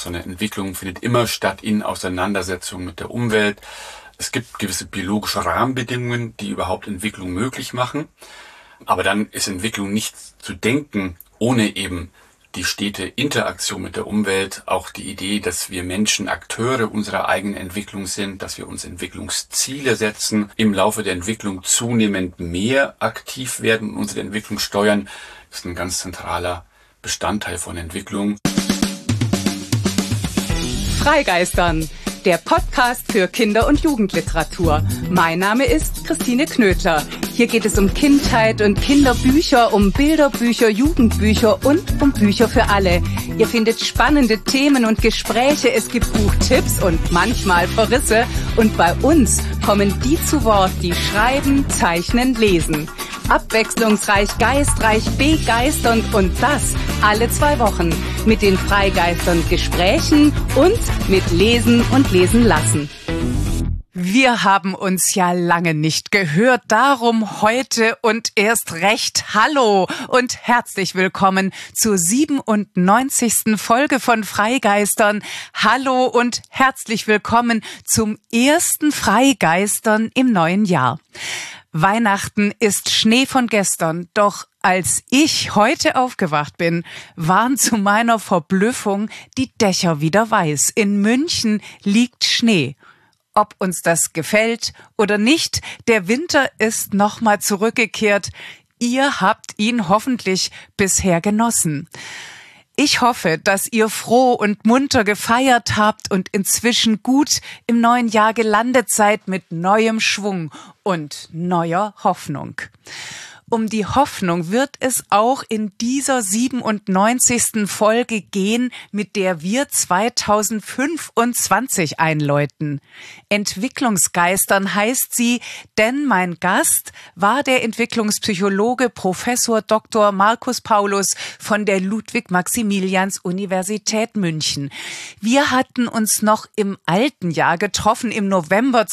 sondern Entwicklung findet immer statt in Auseinandersetzung mit der Umwelt. Es gibt gewisse biologische Rahmenbedingungen, die überhaupt Entwicklung möglich machen. Aber dann ist Entwicklung nicht zu denken, ohne eben die stete Interaktion mit der Umwelt, auch die Idee, dass wir Menschen Akteure unserer eigenen Entwicklung sind, dass wir uns Entwicklungsziele setzen, im Laufe der Entwicklung zunehmend mehr aktiv werden und unsere Entwicklung steuern, ist ein ganz zentraler Bestandteil von Entwicklung. Freigeistern, der Podcast für Kinder- und Jugendliteratur. Mein Name ist Christine Knödler. Hier geht es um Kindheit und Kinderbücher, um Bilderbücher, Jugendbücher und um Bücher für alle. Ihr findet spannende Themen und Gespräche, es gibt Buchtipps und manchmal Verrisse. Und bei uns kommen die zu Wort, die schreiben, zeichnen, lesen. Abwechslungsreich, geistreich, begeisternd und das alle 2 Wochen. Mit den Freigeistern Gesprächen und mit Lesen und Lesen lassen. Wir haben uns ja lange nicht gehört, darum heute und erst recht Hallo und herzlich willkommen zur 97. Folge von Freigeistern. Hallo und herzlich willkommen zum ersten Freigeistern im neuen Jahr. Weihnachten ist Schnee von gestern, doch als ich heute aufgewacht bin, waren zu meiner Verblüffung die Dächer wieder weiß. In München liegt Schnee. Ob uns das gefällt oder nicht, der Winter ist nochmal zurückgekehrt. Ihr habt ihn hoffentlich bisher genossen. Ich hoffe, dass ihr froh und munter gefeiert habt und inzwischen gut im neuen Jahr gelandet seid mit neuem Schwung und neuer Hoffnung. Um die Hoffnung wird es auch in dieser 97. Folge gehen, mit der wir 2025 einläuten. Entwicklungsgeistern heißt sie, denn mein Gast war der Entwicklungspsychologe Professor Dr. Markus Paulus von der Ludwig-Maximilians-Universität München. Wir hatten uns noch im alten Jahr getroffen, im November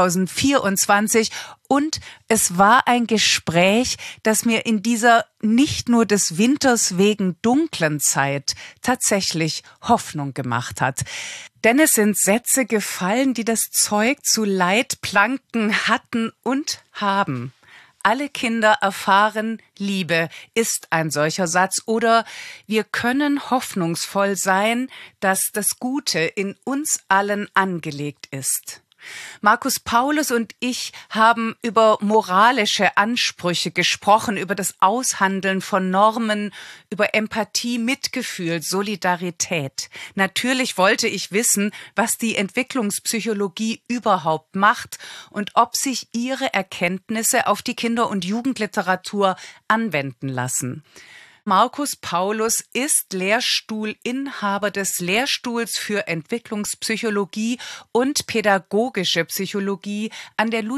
2024, und es war ein Gespräch, das mir in dieser nicht nur des Winters wegen dunklen Zeit tatsächlich Hoffnung gemacht hat. Denn es sind Sätze gefallen, die das Zeug zu Leitplanken hatten und haben. Alle Kinder erfahren Liebe ist ein solcher Satz. Oder wir können hoffnungsvoll sein, dass das Gute in uns allen angelegt ist. Markus Paulus und ich haben über moralische Ansprüche gesprochen, über das Aushandeln von Normen, über Empathie, Mitgefühl, Solidarität. Natürlich wollte ich wissen, was die Entwicklungspsychologie überhaupt macht und ob sich ihre Erkenntnisse auf die Kinder- und Jugendliteratur anwenden lassen. Markus Paulus ist Lehrstuhlinhaber des Lehrstuhls für Entwicklungspsychologie und pädagogische Psychologie an der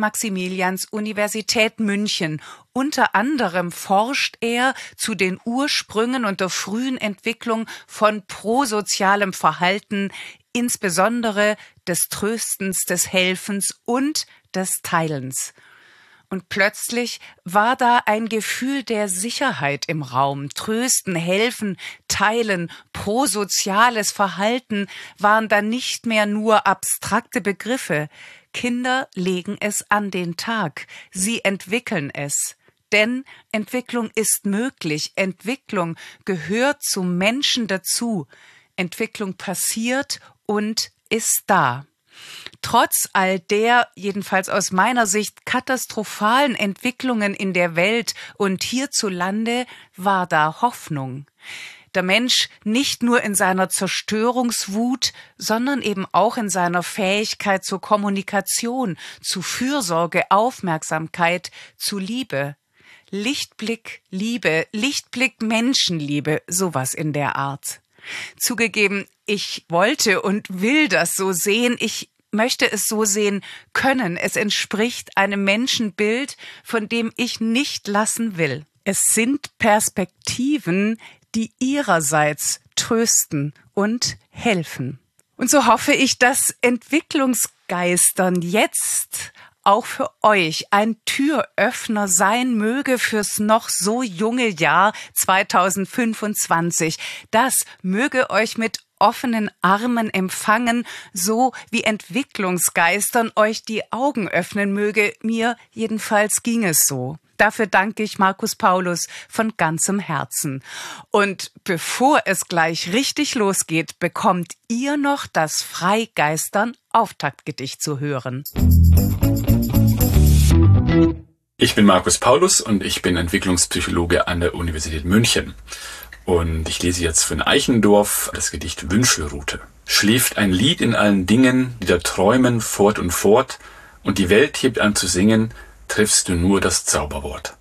Ludwig-Maximilians-Universität München. Unter anderem forscht er zu den Ursprüngen und der frühen Entwicklung von prosozialem Verhalten, insbesondere des Tröstens, des Helfens und des Teilens. Und plötzlich war da ein Gefühl der Sicherheit im Raum. Trösten, helfen, teilen, prosoziales Verhalten waren da nicht mehr nur abstrakte Begriffe. Kinder legen es an den Tag. Sie entwickeln es. Denn Entwicklung ist möglich. Entwicklung gehört zum Menschen dazu. Entwicklung passiert und ist da. Trotz all der, jedenfalls aus meiner Sicht, katastrophalen Entwicklungen in der Welt und hierzulande war da Hoffnung. Der Mensch nicht nur in seiner Zerstörungswut, sondern eben auch in seiner Fähigkeit zur Kommunikation, zu Fürsorge, Aufmerksamkeit, zu Liebe. Lichtblick Liebe, Lichtblick Menschenliebe, sowas in der Art. Zugegeben, ich wollte und will das so sehen. Ich möchte es so sehen können. Es entspricht einem Menschenbild, von dem ich nicht lassen will. Es sind Perspektiven, die ihrerseits trösten und helfen. Und so hoffe ich, dass Entwicklungsgeistern jetzt auch für euch ein Türöffner sein möge fürs noch so junge Jahr 2025. Das möge euch mit offenen Armen empfangen, so wie Entwicklungsgeistern euch die Augen öffnen möge. Mir jedenfalls ging es so. Dafür danke ich Markus Paulus von ganzem Herzen. Und bevor es gleich richtig losgeht, bekommt ihr noch das Freigeistern Auftaktgedicht zu hören. Ich bin Markus Paulus und ich bin Entwicklungspsychologe an der Universität München. Und ich lese jetzt von Eichendorff das Gedicht Wünschelrute. Schläft ein Lied in allen Dingen, die da träumen fort und fort, und die Welt hebt an zu singen, triffst du nur das Zauberwort.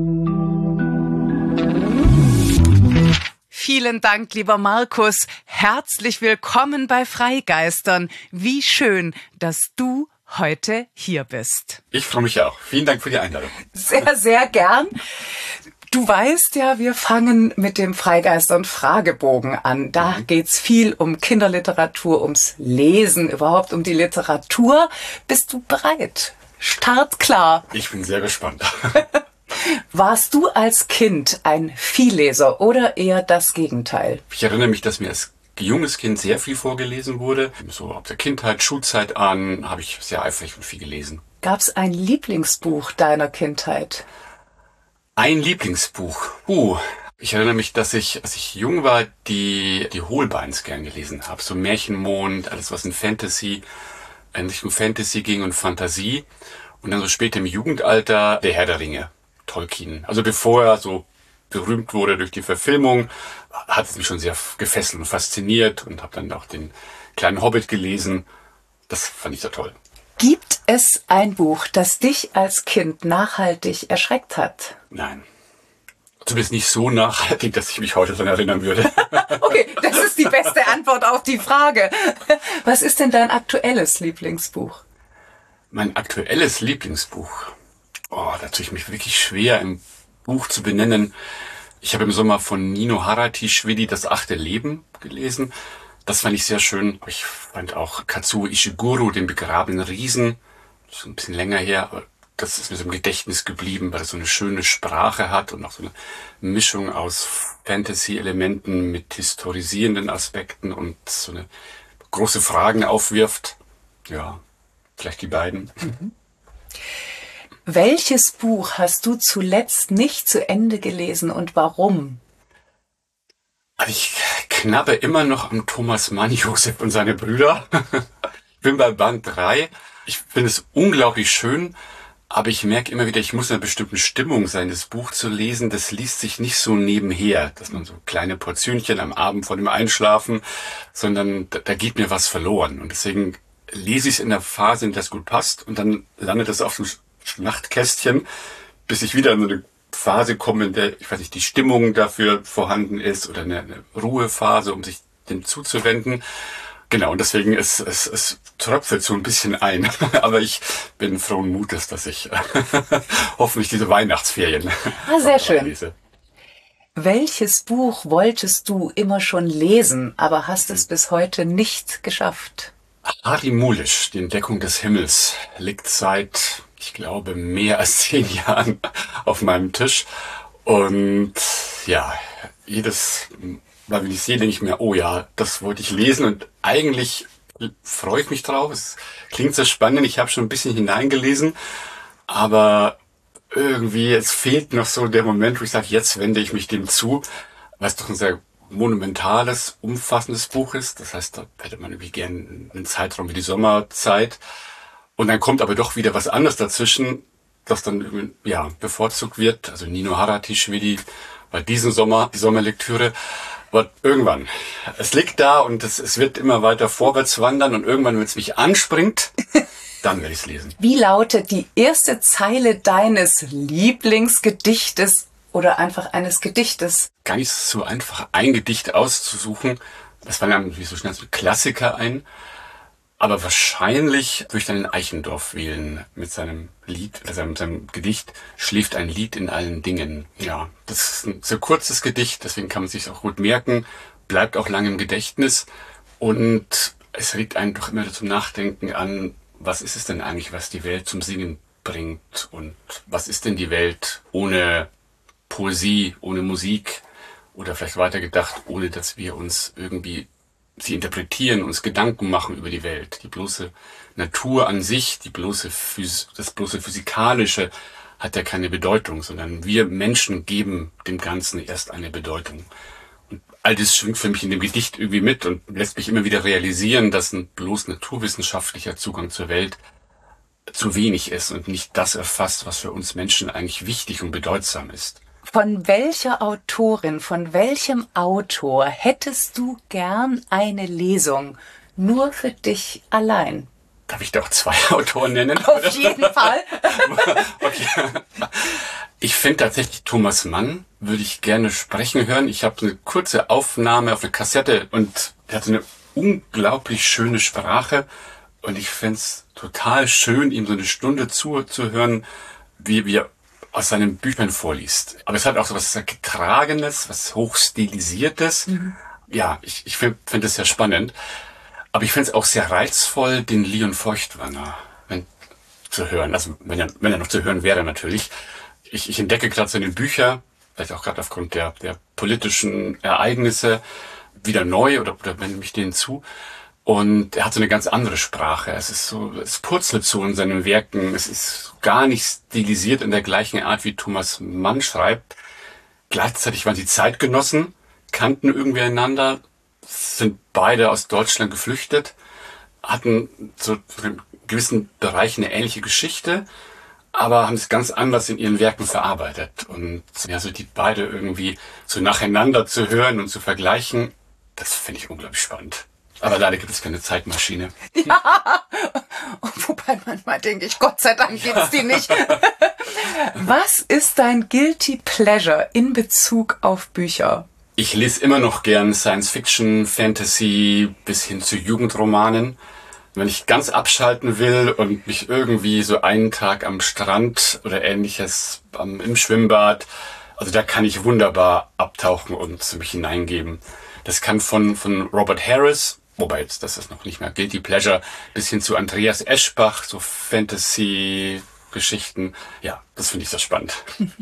Vielen Dank, lieber Markus. Herzlich willkommen bei Freigeistern. Wie schön, dass du heute hier bist. Ich freue mich auch. Vielen Dank für die Einladung. Sehr, sehr gern. Du weißt ja, wir fangen mit dem Freigeistern-Fragebogen an. Da geht's viel um Kinderliteratur, ums Lesen, überhaupt um die Literatur. Bist du bereit? Startklar. Ich bin sehr gespannt. Warst du als Kind ein Vielleser oder eher das Gegenteil? Ich erinnere mich, dass mir als junges Kind sehr viel vorgelesen wurde. So ab der Kindheit, Schulzeit an, habe ich sehr eifrig und viel gelesen. Gab's ein Lieblingsbuch deiner Kindheit? Ein Lieblingsbuch. Ich erinnere mich, dass ich, als ich jung war, die Holbeins gern gelesen habe. So Märchenmond, alles was in Richtung Fantasy ging und Fantasie. Und dann so später im Jugendalter der Herr der Ringe, Tolkien. Also bevor er so berühmt wurde durch die Verfilmung, hat es mich schon sehr gefesselt und fasziniert und habe dann auch den kleinen Hobbit gelesen. Das fand ich sehr toll. Gibt es ein Buch, das dich als Kind nachhaltig erschreckt hat? Nein. Zumindest nicht so nachhaltig, dass ich mich heute daran erinnern würde. Okay, das ist die beste Antwort auf die Frage. Was ist denn dein aktuelles Lieblingsbuch? Mein aktuelles Lieblingsbuch? Da tue ich mich wirklich schwer, ein Buch zu benennen. Ich habe im Sommer von Nino Haratischvili Das 8. Leben gelesen. Das fand ich sehr schön. Ich fand auch Kazuo Ishiguro, den begrabenen Riesen, schon ein bisschen länger her, aber das ist mir so im Gedächtnis geblieben, weil es so eine schöne Sprache hat und auch so eine Mischung aus Fantasy-Elementen mit historisierenden Aspekten und so eine große Fragen aufwirft. Ja, vielleicht die beiden. Welches Buch hast du zuletzt nicht zu Ende gelesen und warum? Ich knappe immer noch am Thomas Mann, Josef und seine Brüder. Ich bin bei Band 3. Ich finde es unglaublich schön, aber ich merke immer wieder, ich muss in einer bestimmten Stimmung sein, das Buch zu lesen. Das liest sich nicht so nebenher, dass man so kleine Portionchen am Abend vor dem Einschlafen, sondern da geht mir was verloren. Und deswegen lese ich es in der Phase, in der es gut passt, und dann landet es auf dem Nachtkästchen, bis ich wieder in so eine Phase komme, in der, ich weiß nicht, die Stimmung dafür vorhanden ist oder eine Ruhephase, um sich dem zuzuwenden. Genau, und deswegen es tröpfelt so ein bisschen ein. Aber ich bin frohen Mutes, dass ich hoffentlich diese Weihnachtsferien sehr schön. lese. Welches Buch wolltest du immer schon lesen, aber hast es bis heute nicht geschafft? Harry Mulisch, Die Entdeckung des Himmels, liegt seit, ich glaube, mehr als 10 Jahren auf meinem Tisch. Und ja, jedes Mal, wenn ich sehe, denke ich mir, oh ja, das wollte ich lesen. Und eigentlich freue ich mich drauf. Es klingt sehr spannend. Ich habe schon ein bisschen hineingelesen. Aber irgendwie, es fehlt noch so der Moment, wo ich sage, jetzt wende ich mich dem zu. Weil es doch ein sehr monumentales, umfassendes Buch ist. Das heißt, da hätte man irgendwie gern einen Zeitraum wie die Sommerzeit. Und dann kommt aber doch wieder was anderes dazwischen, das dann ja bevorzugt wird. Also Nino Haratischvili bei diesem Sommer, die Sommerlektüre. Aber irgendwann, es liegt da und es wird immer weiter vorwärts wandern und irgendwann, wenn es mich anspringt, dann werde ich es lesen. Wie lautet die erste Zeile deines Lieblingsgedichtes oder einfach eines Gedichtes? Gar nicht so einfach, ein Gedicht auszusuchen. Das fallen einem wie so schnell so Klassiker ein. Aber wahrscheinlich würde ich dann den Eichendorff wählen mit seinem Lied, seinem Gedicht Schläft ein Lied in allen Dingen. Ja, das ist ein sehr kurzes Gedicht, deswegen kann man sich auch gut merken, bleibt auch lange im Gedächtnis und es regt einen doch immer zum Nachdenken an, was ist es denn eigentlich, was die Welt zum Singen bringt und was ist denn die Welt ohne Poesie, ohne Musik oder vielleicht weitergedacht, ohne dass wir uns irgendwie sie interpretieren, uns Gedanken machen über die Welt. Die bloße Natur an sich, das bloße Physikalische hat ja keine Bedeutung, sondern wir Menschen geben dem Ganzen erst eine Bedeutung. Und all das schwingt für mich in dem Gedicht irgendwie mit und lässt mich immer wieder realisieren, dass ein bloß naturwissenschaftlicher Zugang zur Welt zu wenig ist und nicht das erfasst, was für uns Menschen eigentlich wichtig und bedeutsam ist. Von welcher Autorin, von welchem Autor hättest du gern eine Lesung nur für dich allein? Darf ich doch 2 Autoren nennen? Auf jeden Fall. Okay. Ich finde tatsächlich Thomas Mann würde ich gerne sprechen hören. Ich habe eine kurze Aufnahme auf eine Kassette und er hatte eine unglaublich schöne Sprache und ich fände es total schön, ihm so eine Stunde zuzuhören, wie er aus seinen Büchern vorliest. Aber es hat auch so was Getragenes, was Hochstilisiertes. Ja, ich finde das sehr spannend. Aber ich finde es auch sehr reizvoll, den Leon Feuchtwanger zu hören. Also wenn er noch zu hören wäre natürlich. Ich entdecke gerade seine Bücher, vielleicht auch gerade aufgrund der politischen Ereignisse, wieder neu oder wende mich denen zu. Und er hat so eine ganz andere Sprache. Es purzelt so in seinen Werken. Es ist gar nicht stilisiert in der gleichen Art, wie Thomas Mann schreibt. Gleichzeitig waren sie Zeitgenossen, kannten irgendwie einander, sind beide aus Deutschland geflüchtet, hatten so in gewissen Bereichen eine ähnliche Geschichte, aber haben es ganz anders in ihren Werken verarbeitet. Und ja, so die beide irgendwie so nacheinander zu hören und zu vergleichen, das finde ich unglaublich spannend. Aber leider gibt es keine Zeitmaschine. Ja, wobei manchmal denke ich, Gott sei Dank gibt's die nicht. Was ist dein Guilty Pleasure in Bezug auf Bücher? Ich lese immer noch gern Science-Fiction, Fantasy bis hin zu Jugendromanen. Wenn ich ganz abschalten will und mich irgendwie so einen Tag am Strand oder ähnliches im Schwimmbad, also da kann ich wunderbar abtauchen und mich hineingeben. Das kann von Robert Harris, wobei jetzt das ist noch nicht mehr Guilty Pleasure, bis hin zu Andreas Eschbach, so Fantasy-Geschichten. Ja, das finde ich sehr spannend.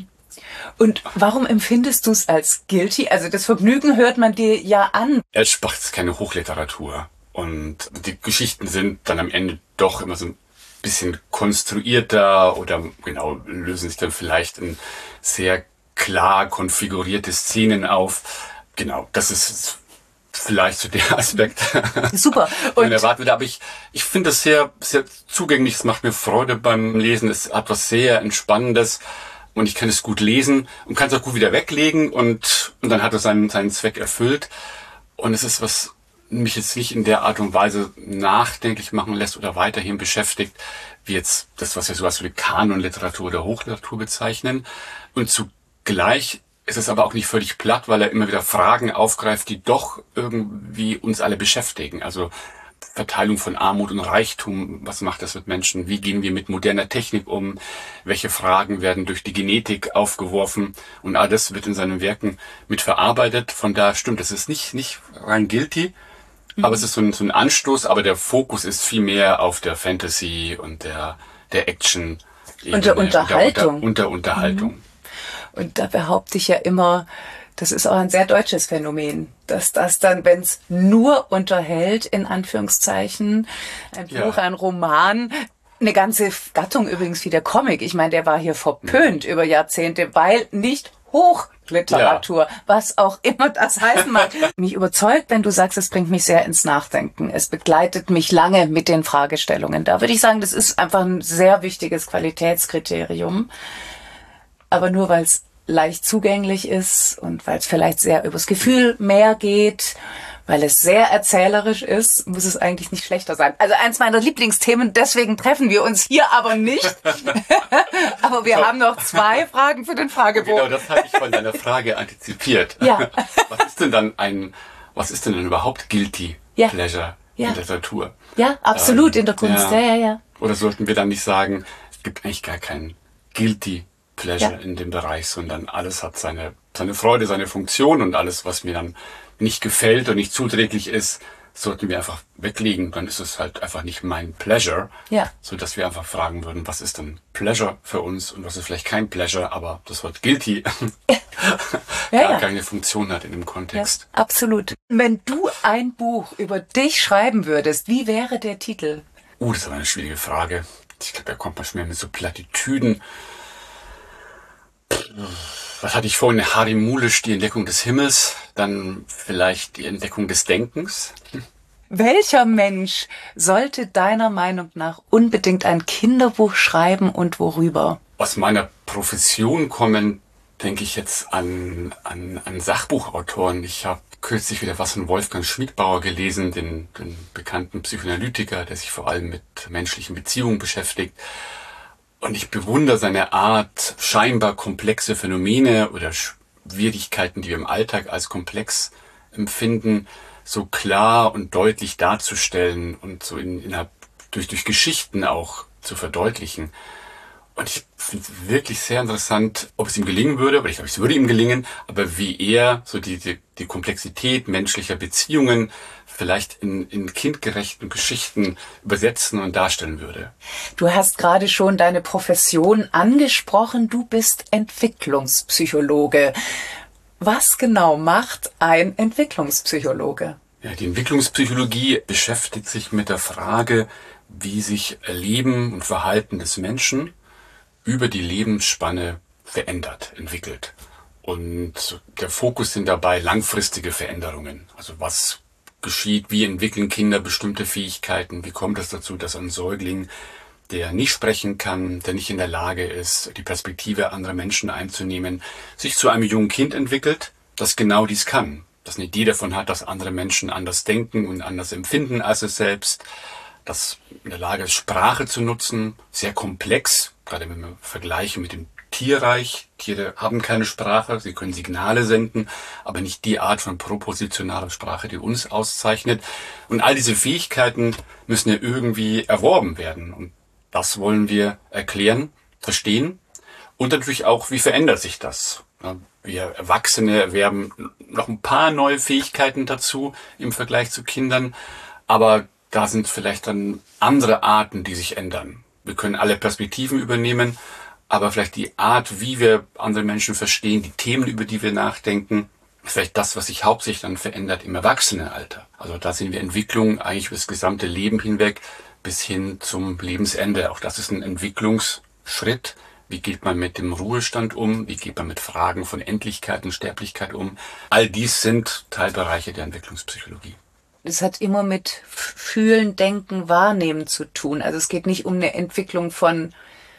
Und warum empfindest du es als guilty? Also das Vergnügen hört man dir ja an. Eschbach ist keine Hochliteratur. Und die Geschichten sind dann am Ende doch immer so ein bisschen konstruierter oder genau lösen sich dann vielleicht in sehr klar konfigurierte Szenen auf. Genau, das ist vielleicht so der Aspekt, Super. den man erwartet. Aber ich finde es sehr, sehr zugänglich. Es macht mir Freude beim Lesen. Es hat was sehr Entspannendes. Und ich kann es gut lesen und kann es auch gut wieder weglegen und dann hat es seinen Zweck erfüllt. Und es ist, was mich jetzt nicht in der Art und Weise nachdenklich machen lässt oder weiterhin beschäftigt, wie jetzt das, was wir so als Kanonliteratur oder Hochliteratur bezeichnen. Und zugleich ist es aber auch nicht völlig platt, weil er immer wieder Fragen aufgreift, die doch irgendwie uns alle beschäftigen. Also Verteilung von Armut und Reichtum, was macht das mit Menschen? Wie gehen wir mit moderner Technik um? Welche Fragen werden durch die Genetik aufgeworfen? Und all das wird in seinen Werken mit verarbeitet. Von daher stimmt, es ist nicht rein guilty, aber es ist so ein Anstoß, aber der Fokus ist viel mehr auf der Fantasy und der Action. Und der Unterhaltung. Und der Unterhaltung. Und da behaupte ich ja immer, das ist auch ein sehr deutsches Phänomen, dass das dann, wenn es nur unterhält, in Anführungszeichen, ein Buch, ein Roman, eine ganze Gattung übrigens wie der Comic. Ich meine, der war hier verpönt über Jahrzehnte, weil nicht Hochliteratur, was auch immer das heißen mag. Mich überzeugt, wenn du sagst, es bringt mich sehr ins Nachdenken. Es begleitet mich lange mit den Fragestellungen. Da würde ich sagen, das ist einfach ein sehr wichtiges Qualitätskriterium. Aber nur weil es leicht zugänglich ist und weil es vielleicht sehr übers Gefühl mehr geht, weil es sehr erzählerisch ist, muss es eigentlich nicht schlechter sein. Also eins meiner Lieblingsthemen, deswegen treffen wir uns hier aber nicht. Aber wir haben noch 2 Fragen für den Fragebogen. Genau, das habe ich von deiner Frage antizipiert. Ja. Was ist denn überhaupt Guilty Pleasure in der Literatur? Ja, absolut, in der Kunst. Ja. Oder sollten wir dann nicht sagen, es gibt eigentlich gar keinen Guilty Pleasure in dem Bereich, sondern alles hat seine Freude, seine Funktion und alles, was mir dann nicht gefällt und nicht zuträglich ist, sollten wir einfach weglegen, dann ist es halt einfach nicht mein Pleasure, Ja. so dass wir einfach fragen würden, was ist denn Pleasure für uns und was ist vielleicht kein Pleasure, aber das Wort guilty gar keine Funktion hat in dem Kontext. Ja, absolut. Wenn du ein Buch über dich schreiben würdest, wie wäre der Titel? Das ist aber eine schwierige Frage. Ich glaube, da kommt man schon mehr mit so Plattitüden. Was hatte ich vorhin? Harry Mulisch, die Entdeckung des Himmels, dann vielleicht die Entdeckung des Denkens. Welcher Mensch sollte deiner Meinung nach unbedingt ein Kinderbuch schreiben und worüber? Aus meiner Profession kommen, denke ich jetzt an Sachbuchautoren. Ich habe kürzlich wieder was von Wolfgang Schmidbauer gelesen, den bekannten Psychoanalytiker, der sich vor allem mit menschlichen Beziehungen beschäftigt. Und ich bewundere seine Art, scheinbar komplexe Phänomene oder Schwierigkeiten, die wir im Alltag als komplex empfinden, so klar und deutlich darzustellen und so durch Geschichten auch zu verdeutlichen. Und ich finde es wirklich sehr interessant, ob es ihm gelingen würde, aber ich glaube, es würde ihm gelingen, aber wie er so die Komplexität menschlicher Beziehungen vielleicht in kindgerechten Geschichten übersetzen und darstellen würde. Du hast gerade schon deine Profession angesprochen. Du bist Entwicklungspsychologe. Was genau macht ein Entwicklungspsychologe? Ja, die Entwicklungspsychologie beschäftigt sich mit der Frage, wie sich Leben und Verhalten des Menschen über die Lebensspanne verändert, entwickelt. Und der Fokus sind dabei langfristige Veränderungen. Also was geschieht, wie entwickeln Kinder bestimmte Fähigkeiten, wie kommt es dazu, dass ein Säugling, der nicht sprechen kann, der nicht in der Lage ist, die Perspektive anderer Menschen einzunehmen, sich zu einem jungen Kind entwickelt, das genau dies kann. Das eine Idee davon hat, dass andere Menschen anders denken und anders empfinden als es selbst, das in der Lage ist, Sprache zu nutzen, sehr komplex, gerade wenn wir vergleichen mit dem Tierreich. Tiere haben keine Sprache, sie können Signale senden, aber nicht die Art von propositionaler Sprache, die uns auszeichnet. Und all diese Fähigkeiten müssen ja irgendwie erworben werden. Und das wollen wir erklären, verstehen. Und natürlich auch, wie verändert sich das? Wir Erwachsene erwerben noch ein paar neue Fähigkeiten dazu im Vergleich zu Kindern, aber da sind vielleicht dann andere Arten, die sich ändern. Wir können alle Perspektiven übernehmen, aber vielleicht die Art, wie wir andere Menschen verstehen, die Themen, über die wir nachdenken, ist vielleicht das, was sich hauptsächlich dann verändert im Erwachsenenalter. Also da sehen wir Entwicklung eigentlich über das gesamte Leben hinweg bis hin zum Lebensende. Auch das ist ein Entwicklungsschritt. Wie geht man mit dem Ruhestand um? Wie geht man mit Fragen von Endlichkeit und Sterblichkeit um? All dies sind Teilbereiche der Entwicklungspsychologie. Es hat immer mit Fühlen, Denken, Wahrnehmen zu tun. Also es geht nicht um eine Entwicklung von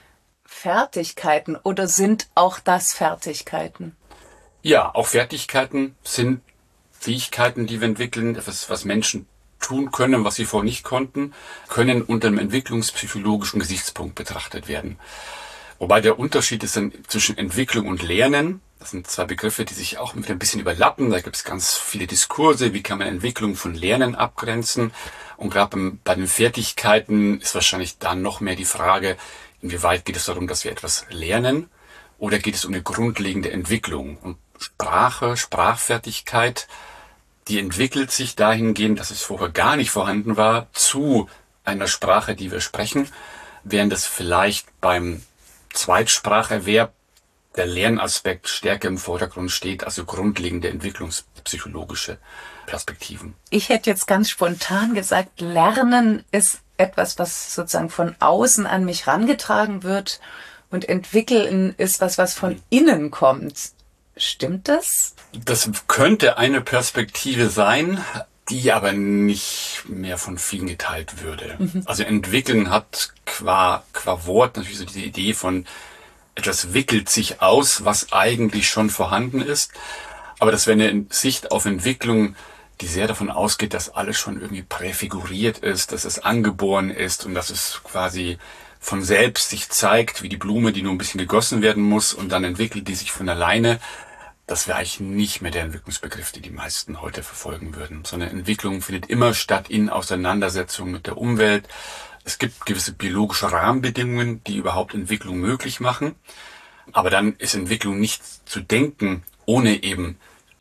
Fertigkeiten, oder sind auch das Fertigkeiten? Ja, auch Fertigkeiten sind Fähigkeiten, die wir entwickeln, was Menschen tun können, was sie vorher nicht konnten, können unter einem entwicklungspsychologischen Gesichtspunkt betrachtet werden. Wobei der Unterschied ist dann zwischen Entwicklung und Lernen. Das sind zwei Begriffe, die sich auch wieder ein bisschen überlappen. Da gibt es ganz viele Diskurse. Wie kann man Entwicklung von Lernen abgrenzen? Und gerade bei den Fertigkeiten ist wahrscheinlich dann noch mehr die Frage, inwieweit geht es darum, dass wir etwas lernen, oder geht es um eine grundlegende Entwicklung? Und Sprache, Sprachfertigkeit, die entwickelt sich dahingehend, dass es vorher gar nicht vorhanden war, zu einer Sprache, die wir sprechen, während es vielleicht beim Zweitspracherwerb der Lernaspekt stärker im Vordergrund steht, also grundlegende entwicklungspsychologische Perspektiven. Ich hätte jetzt ganz spontan gesagt, Lernen ist etwas, was sozusagen von außen an mich rangetragen wird, und entwickeln ist was von innen kommt. Stimmt das? Das könnte eine Perspektive sein, die aber nicht mehr von vielen geteilt würde. Also entwickeln hat qua Wort natürlich so diese Idee von, etwas wickelt sich aus, was eigentlich schon vorhanden ist. Aber das wäre eine Sicht auf Entwicklung, die sehr davon ausgeht, dass alles schon irgendwie präfiguriert ist, dass es angeboren ist und dass es quasi von selbst sich zeigt, wie die Blume, die nur ein bisschen gegossen werden muss, und dann entwickelt die sich von alleine. Das wäre eigentlich nicht mehr der Entwicklungsbegriff, die meisten heute verfolgen würden, sondern Entwicklung findet immer statt in Auseinandersetzung mit der Umwelt. Es gibt gewisse biologische Rahmenbedingungen, die überhaupt Entwicklung möglich machen. Aber dann ist Entwicklung nicht zu denken, ohne eben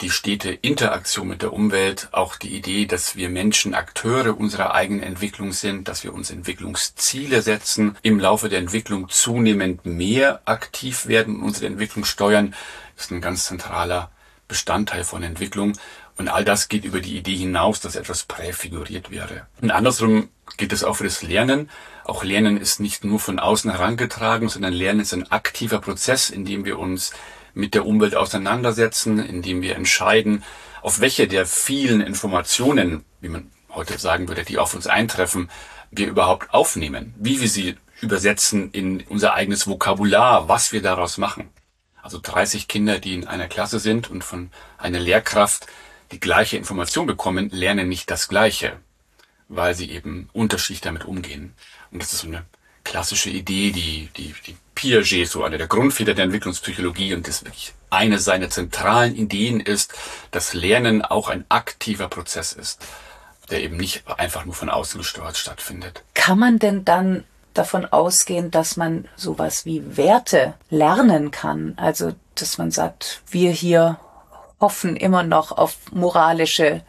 die stete Interaktion mit der Umwelt, auch die Idee, dass wir Menschen Akteure unserer eigenen Entwicklung sind, dass wir uns Entwicklungsziele setzen, im Laufe der Entwicklung zunehmend mehr aktiv werden und unsere Entwicklung steuern, ist ein ganz zentraler Bestandteil von Entwicklung. Und all das geht über die Idee hinaus, dass etwas präfiguriert wäre. Und andersrum geht es auch für das Lernen. Auch Lernen ist nicht nur von außen herangetragen, sondern Lernen ist ein aktiver Prozess, in dem wir uns mit der Umwelt auseinandersetzen, indem wir entscheiden, auf welche der vielen Informationen, wie man heute sagen würde, die auf uns eintreffen, wir überhaupt aufnehmen, wie wir sie übersetzen in unser eigenes Vokabular, was wir daraus machen. Also 30 Kinder, die in einer Klasse sind und von einer Lehrkraft die gleiche Information bekommen, lernen nicht das Gleiche, weil sie eben unterschiedlich damit umgehen. Und das ist so eine klassische Idee, die Piaget, so eine der Grundväter der Entwicklungspsychologie, und das wirklich eine seiner zentralen Ideen ist, dass Lernen auch ein aktiver Prozess ist, der eben nicht einfach nur von außen gesteuert stattfindet. Kann man denn dann davon ausgehen, dass man sowas wie Werte lernen kann? Also, dass man sagt, wir hier hoffen immer noch auf moralische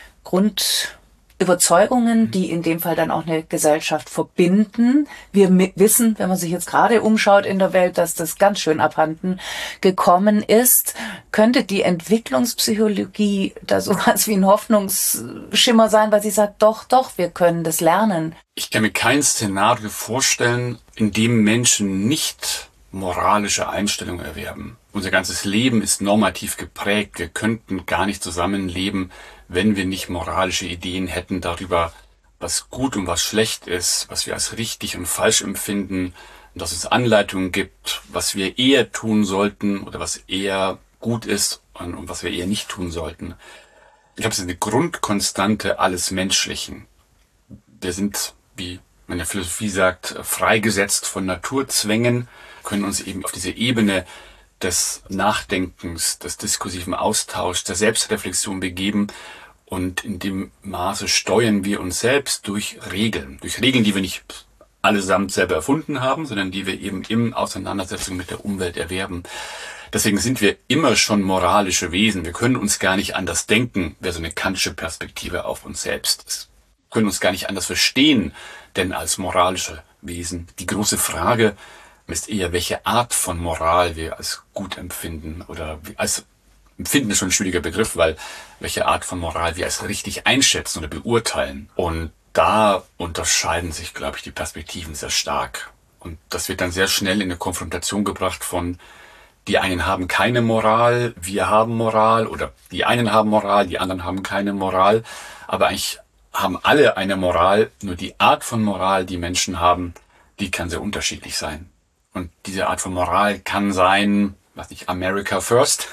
Grundüberzeugungen, die in dem Fall dann auch eine Gesellschaft verbinden. Wir wissen, wenn man sich jetzt gerade umschaut in der Welt, dass das ganz schön abhanden gekommen ist. Könnte die Entwicklungspsychologie da sowas wie ein Hoffnungsschimmer sein, weil sie sagt, doch, wir können das lernen? Ich kann mir kein Szenario vorstellen, in dem Menschen nicht moralische Einstellungen erwerben. Unser ganzes Leben ist normativ geprägt. Wir könnten gar nicht zusammenleben, wenn wir nicht moralische Ideen hätten darüber, was gut und was schlecht ist, was wir als richtig und falsch empfinden, und dass es Anleitungen gibt, was wir eher tun sollten oder was eher gut ist und was wir eher nicht tun sollten. Ich glaube, es ist eine Grundkonstante alles Menschlichen. Wir sind, wie meine Philosophie sagt, freigesetzt von Naturzwängen, können uns eben auf diese Ebene des Nachdenkens, des diskursiven Austauschs, der Selbstreflexion begeben, und in dem Maße steuern wir uns selbst durch Regeln, die wir nicht allesamt selber erfunden haben, sondern die wir eben in Auseinandersetzung mit der Umwelt erwerben. Deswegen sind wir immer schon moralische Wesen. Wir können uns gar nicht anders denken, wäre so eine kantische Perspektive auf uns selbst. Wir können uns gar nicht anders verstehen, denn als moralische Wesen. Die große Frage ist eher, welche Art von Moral wir als gut empfinden, oder als empfinden ist schon ein schwieriger Begriff, weil welche Art von Moral wir als richtig einschätzen oder beurteilen. Und da unterscheiden sich, glaube ich, die Perspektiven sehr stark. Und das wird dann sehr schnell in eine Konfrontation gebracht von, die einen haben keine Moral, wir haben Moral, oder die einen haben Moral, die anderen haben keine Moral. Aber eigentlich haben alle eine Moral, nur die Art von Moral, die Menschen haben, die kann sehr unterschiedlich sein. Und diese Art von Moral kann sein, weiß nicht, America First,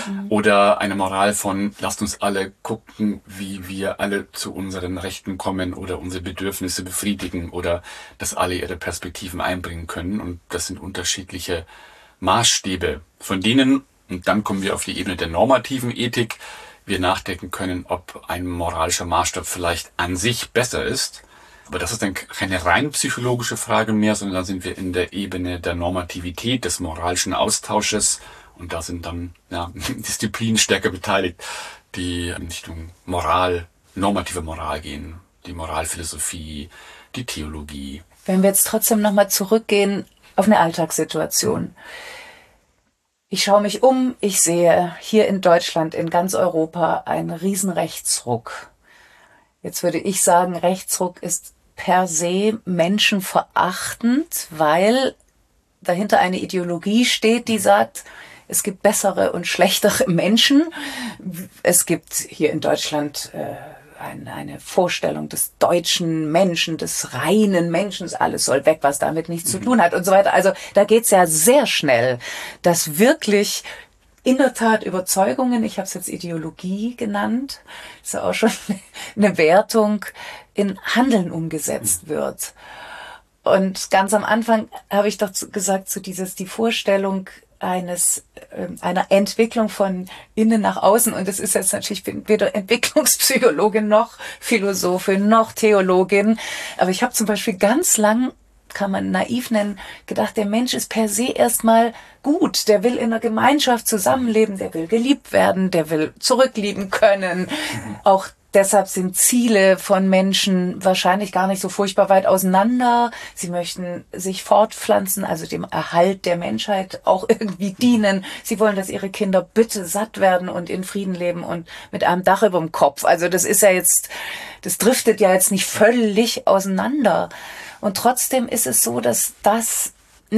oder eine Moral von, lasst uns alle gucken, wie wir alle zu unseren Rechten kommen oder unsere Bedürfnisse befriedigen, oder dass alle ihre Perspektiven einbringen können. Und das sind unterschiedliche Maßstäbe, von denen, und dann kommen wir auf die Ebene der normativen Ethik, wir nachdenken können, ob ein moralischer Maßstab vielleicht an sich besser ist. Aber das ist dann keine rein psychologische Frage mehr, sondern da sind wir in der Ebene der Normativität, des moralischen Austausches. Und da sind dann Disziplinen stärker beteiligt, die in Richtung Moral, normative Moral gehen. Die Moralphilosophie, die Theologie. Wenn wir jetzt trotzdem nochmal zurückgehen auf eine Alltagssituation. Ich schaue mich um, ich sehe hier in Deutschland, in ganz Europa einen riesen Rechtsruck. Jetzt würde ich sagen, Rechtsruck ist per se menschenverachtend, weil dahinter eine Ideologie steht, die sagt, es gibt bessere und schlechtere Menschen. Es gibt hier in Deutschland eine Vorstellung des deutschen Menschen, des reinen Menschen, alles soll weg, was damit nichts zu tun hat und so weiter. Also da geht's ja sehr schnell, dass wirklich in der Tat Überzeugungen, ich habe es jetzt Ideologie genannt, ist ja auch schon eine Wertung, in Handeln umgesetzt wird. Und ganz am Anfang habe ich doch gesagt, die Vorstellung einer Entwicklung von innen nach außen, und das ist jetzt natürlich, ich bin weder Entwicklungspsychologin noch Philosophin noch Theologin, aber ich habe zum Beispiel ganz lang kann man naiv nennen, gedacht, der Mensch ist per se erstmal gut. Der will in einer Gemeinschaft zusammenleben, der will geliebt werden, der will zurücklieben können. Auch deshalb sind Ziele von Menschen wahrscheinlich gar nicht so furchtbar weit auseinander. Sie möchten sich fortpflanzen, also dem Erhalt der Menschheit auch irgendwie dienen. Sie wollen, dass ihre Kinder bitte satt werden und in Frieden leben und mit einem Dach über dem Kopf. Also das driftet ja jetzt nicht völlig auseinander. Und trotzdem ist es so, dass dass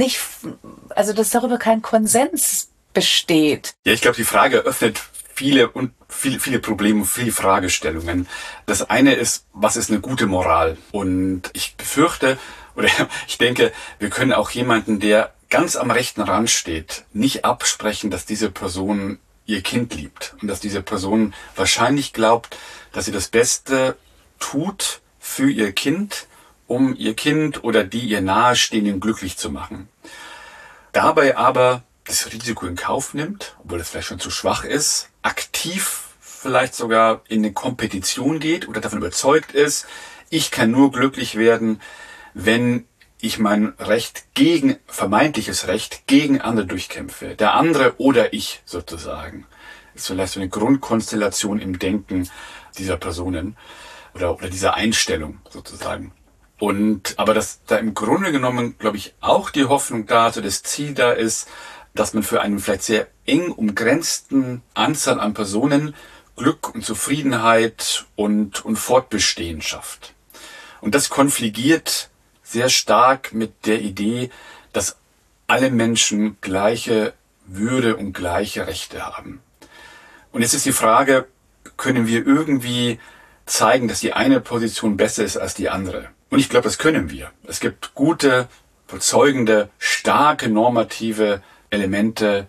darüber kein Konsens besteht. Ja, ich glaube, die Frage öffnet viele Probleme, viele Fragestellungen. Das eine ist, was ist eine gute Moral? Und ich befürchte, oder ich denke, wir können auch jemanden, der ganz am rechten Rand steht, nicht absprechen, dass diese Person ihr Kind liebt. Und dass diese Person wahrscheinlich glaubt, dass sie das Beste tut für ihr Kind, um ihr Kind oder die ihr Nahestehenden glücklich zu machen. Dabei aber das Risiko in Kauf nimmt, obwohl es vielleicht schon zu schwach ist, aktiv vielleicht sogar in eine Kompetition geht oder davon überzeugt ist, ich kann nur glücklich werden, wenn ich mein vermeintliches Recht gegen andere durchkämpfe. Der andere oder ich sozusagen. Das ist vielleicht so eine Grundkonstellation im Denken dieser Personen oder dieser Einstellung sozusagen. Aber dass da im Grunde genommen, glaube ich, auch die Hoffnung da, also das Ziel da ist, dass man für einen vielleicht sehr eng umgrenzten Anzahl an Personen Glück und Zufriedenheit und Fortbestehen schafft. Und das konfligiert sehr stark mit der Idee, dass alle Menschen gleiche Würde und gleiche Rechte haben. Und jetzt ist die Frage, können wir irgendwie zeigen, dass die eine Position besser ist als die andere? Und ich glaube, das können wir. Es gibt gute, überzeugende, starke normative Elemente,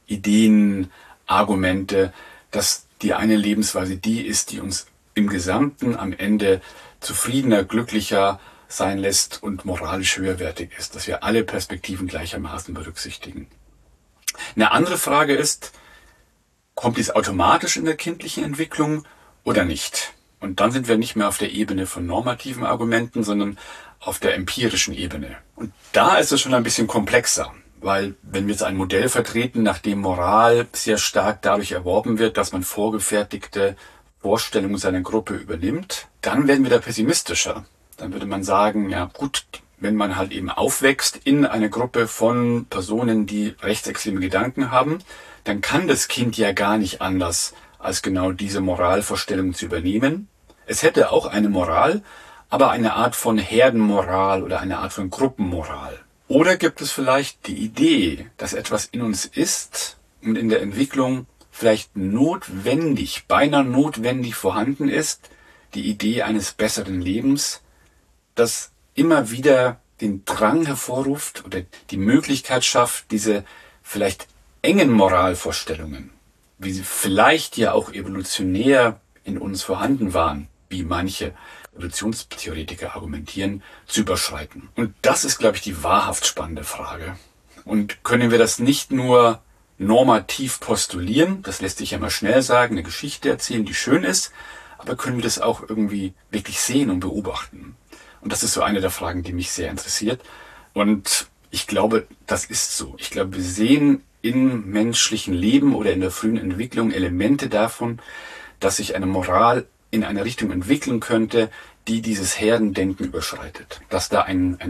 Ideen, Argumente, dass die eine Lebensweise die ist, die uns im Gesamten am Ende zufriedener, glücklicher sein lässt und moralisch höherwertig ist, dass wir alle Perspektiven gleichermaßen berücksichtigen. Eine andere Frage ist, kommt dies automatisch in der kindlichen Entwicklung oder nicht? Und dann sind wir nicht mehr auf der Ebene von normativen Argumenten, sondern auf der empirischen Ebene. Und da ist es schon ein bisschen komplexer. Weil wenn wir jetzt ein Modell vertreten, nachdem Moral sehr stark dadurch erworben wird, dass man vorgefertigte Vorstellungen seiner Gruppe übernimmt, dann werden wir da pessimistischer. Dann würde man sagen, ja gut, wenn man halt eben aufwächst in einer Gruppe von Personen, die rechtsextreme Gedanken haben, dann kann das Kind ja gar nicht anders, als genau diese Moralvorstellung zu übernehmen. Es hätte auch eine Moral, aber eine Art von Herdenmoral oder eine Art von Gruppenmoral. Oder gibt es vielleicht die Idee, dass etwas in uns ist und in der Entwicklung vielleicht beinahe notwendig vorhanden ist, die Idee eines besseren Lebens, das immer wieder den Drang hervorruft oder die Möglichkeit schafft, diese vielleicht engen Moralvorstellungen, wie sie vielleicht ja auch evolutionär in uns vorhanden waren, wie manche Evolutionstheoretiker argumentieren, zu überschreiten. Und das ist, glaube ich, die wahrhaft spannende Frage. Und können wir das nicht nur normativ postulieren, das lässt sich ja mal schnell sagen, eine Geschichte erzählen, die schön ist, aber können wir das auch irgendwie wirklich sehen und beobachten? Und das ist so eine der Fragen, die mich sehr interessiert. Und ich glaube, das ist so. Ich glaube, wir sehen im menschlichen Leben oder in der frühen Entwicklung Elemente davon, dass sich eine Moral in eine Richtung entwickeln könnte, die dieses Herdendenken überschreitet. Dass da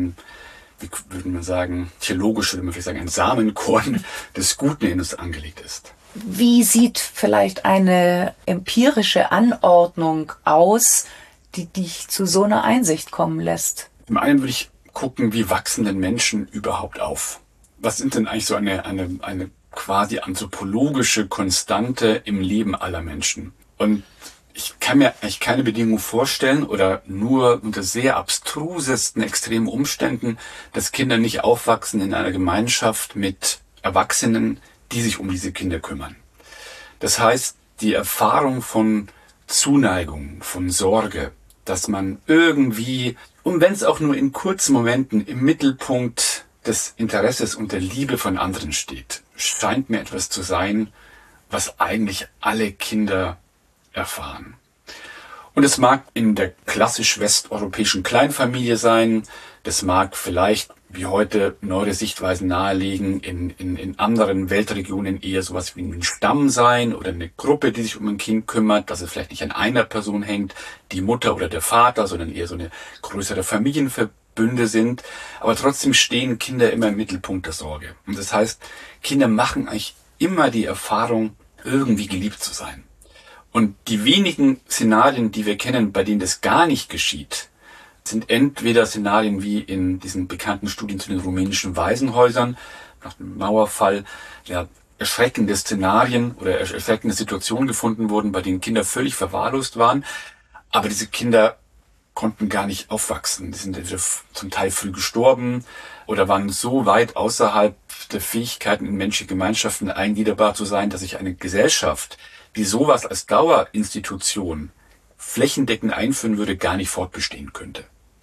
wie würde man sagen, theologisch würde man vielleicht sagen, ein Samenkorn des Guten in uns angelegt ist. Wie sieht vielleicht eine empirische Anordnung aus, die dich zu so einer Einsicht kommen lässt? Zum einen würde ich gucken, wie wachsen denn Menschen überhaupt auf? Was sind denn eigentlich so eine quasi anthropologische Konstante im Leben aller Menschen? Und ich kann mir eigentlich keine Bedingung vorstellen oder nur unter sehr abstrusesten extremen Umständen, dass Kinder nicht aufwachsen in einer Gemeinschaft mit Erwachsenen, die sich um diese Kinder kümmern. Das heißt, die Erfahrung von Zuneigung, von Sorge, dass man irgendwie, und wenn es auch nur in kurzen Momenten im Mittelpunkt des Interesses und der Liebe von anderen steht, scheint mir etwas zu sein, was eigentlich alle Kinder erfahren. Und es mag in der klassisch westeuropäischen Kleinfamilie sein, das mag vielleicht wie heute neuere Sichtweisen nahelegen, in anderen Weltregionen eher sowas wie ein Stamm sein oder eine Gruppe, die sich um ein Kind kümmert, dass es vielleicht nicht an einer Person hängt, die Mutter oder der Vater, sondern eher so eine größere Familienverbünde sind. Aber trotzdem stehen Kinder immer im Mittelpunkt der Sorge. Und das heißt, Kinder machen eigentlich immer die Erfahrung, irgendwie geliebt zu sein. Und die wenigen Szenarien, die wir kennen, bei denen das gar nicht geschieht, sind entweder Szenarien wie in diesen bekannten Studien zu den rumänischen Waisenhäusern, nach dem Mauerfall, ja, erschreckende Szenarien oder erschreckende Situationen gefunden wurden, bei denen Kinder völlig verwahrlost waren. Aber diese Kinder konnten gar nicht aufwachsen. Die sind zum Teil früh gestorben oder waren so weit außerhalb der Fähigkeiten, in menschliche Gemeinschaften eingliederbar zu sein, dass sich eine Gesellschaft, die sowas als Dauerinstitution flächendeckend einführen würde, gar nicht fortbestehen könnte.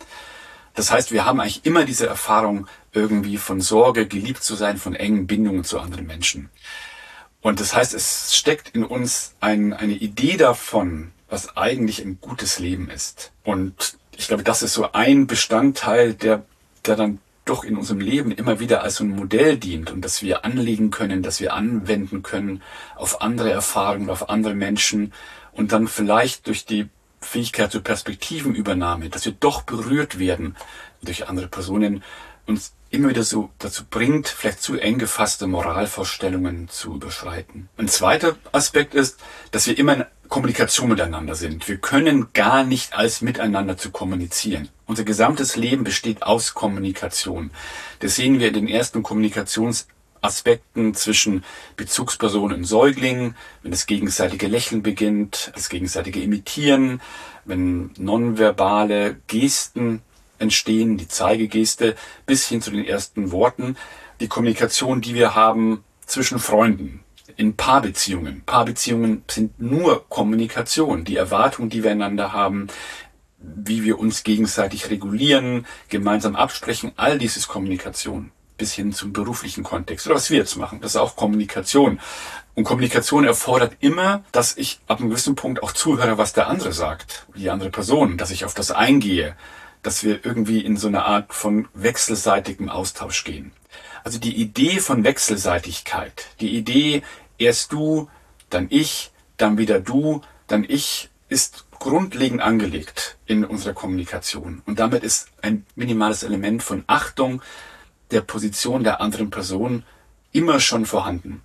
Das heißt, wir haben eigentlich immer diese Erfahrung irgendwie von Sorge, geliebt zu sein, von engen Bindungen zu anderen Menschen. Und das heißt, es steckt in uns eine Idee davon, was eigentlich ein gutes Leben ist. Und ich glaube, das ist so ein Bestandteil, der dann doch in unserem Leben immer wieder als so ein Modell dient und das wir anlegen können, das wir anwenden können auf andere Erfahrungen, auf andere Menschen und dann vielleicht durch die Fähigkeit zur Perspektivenübernahme, dass wir doch berührt werden durch andere Personen, uns immer wieder so dazu bringt, vielleicht zu eng gefasste Moralvorstellungen zu überschreiten. Ein zweiter Aspekt ist, dass wir immer in Kommunikation miteinander sind. Wir können gar nicht als miteinander zu kommunizieren. Unser gesamtes Leben besteht aus Kommunikation. Das sehen wir in den ersten Kommunikationsaspekten zwischen Bezugspersonen und Säuglingen, wenn das gegenseitige Lächeln beginnt, das gegenseitige Imitieren, wenn nonverbale Gesten entstehen, die Zeigegeste, bis hin zu den ersten Worten, die Kommunikation, die wir haben zwischen Freunden, in Paarbeziehungen. Paarbeziehungen sind nur Kommunikation, die Erwartungen, die wir einander haben, wie wir uns gegenseitig regulieren, gemeinsam absprechen, all dies ist Kommunikation, bis hin zum beruflichen Kontext. Oder was wir jetzt machen, das ist auch Kommunikation. Und Kommunikation erfordert immer, dass ich ab einem gewissen Punkt auch zuhöre, was der andere sagt, die andere Person, dass ich auf das eingehe, dass wir irgendwie in so eine Art von wechselseitigem Austausch gehen. Also die Idee von Wechselseitigkeit, die Idee, erst du, dann ich, dann wieder du, dann ich, ist grundlegend angelegt in unserer Kommunikation. Und damit ist ein minimales Element von Achtung der Position der anderen Person immer schon vorhanden.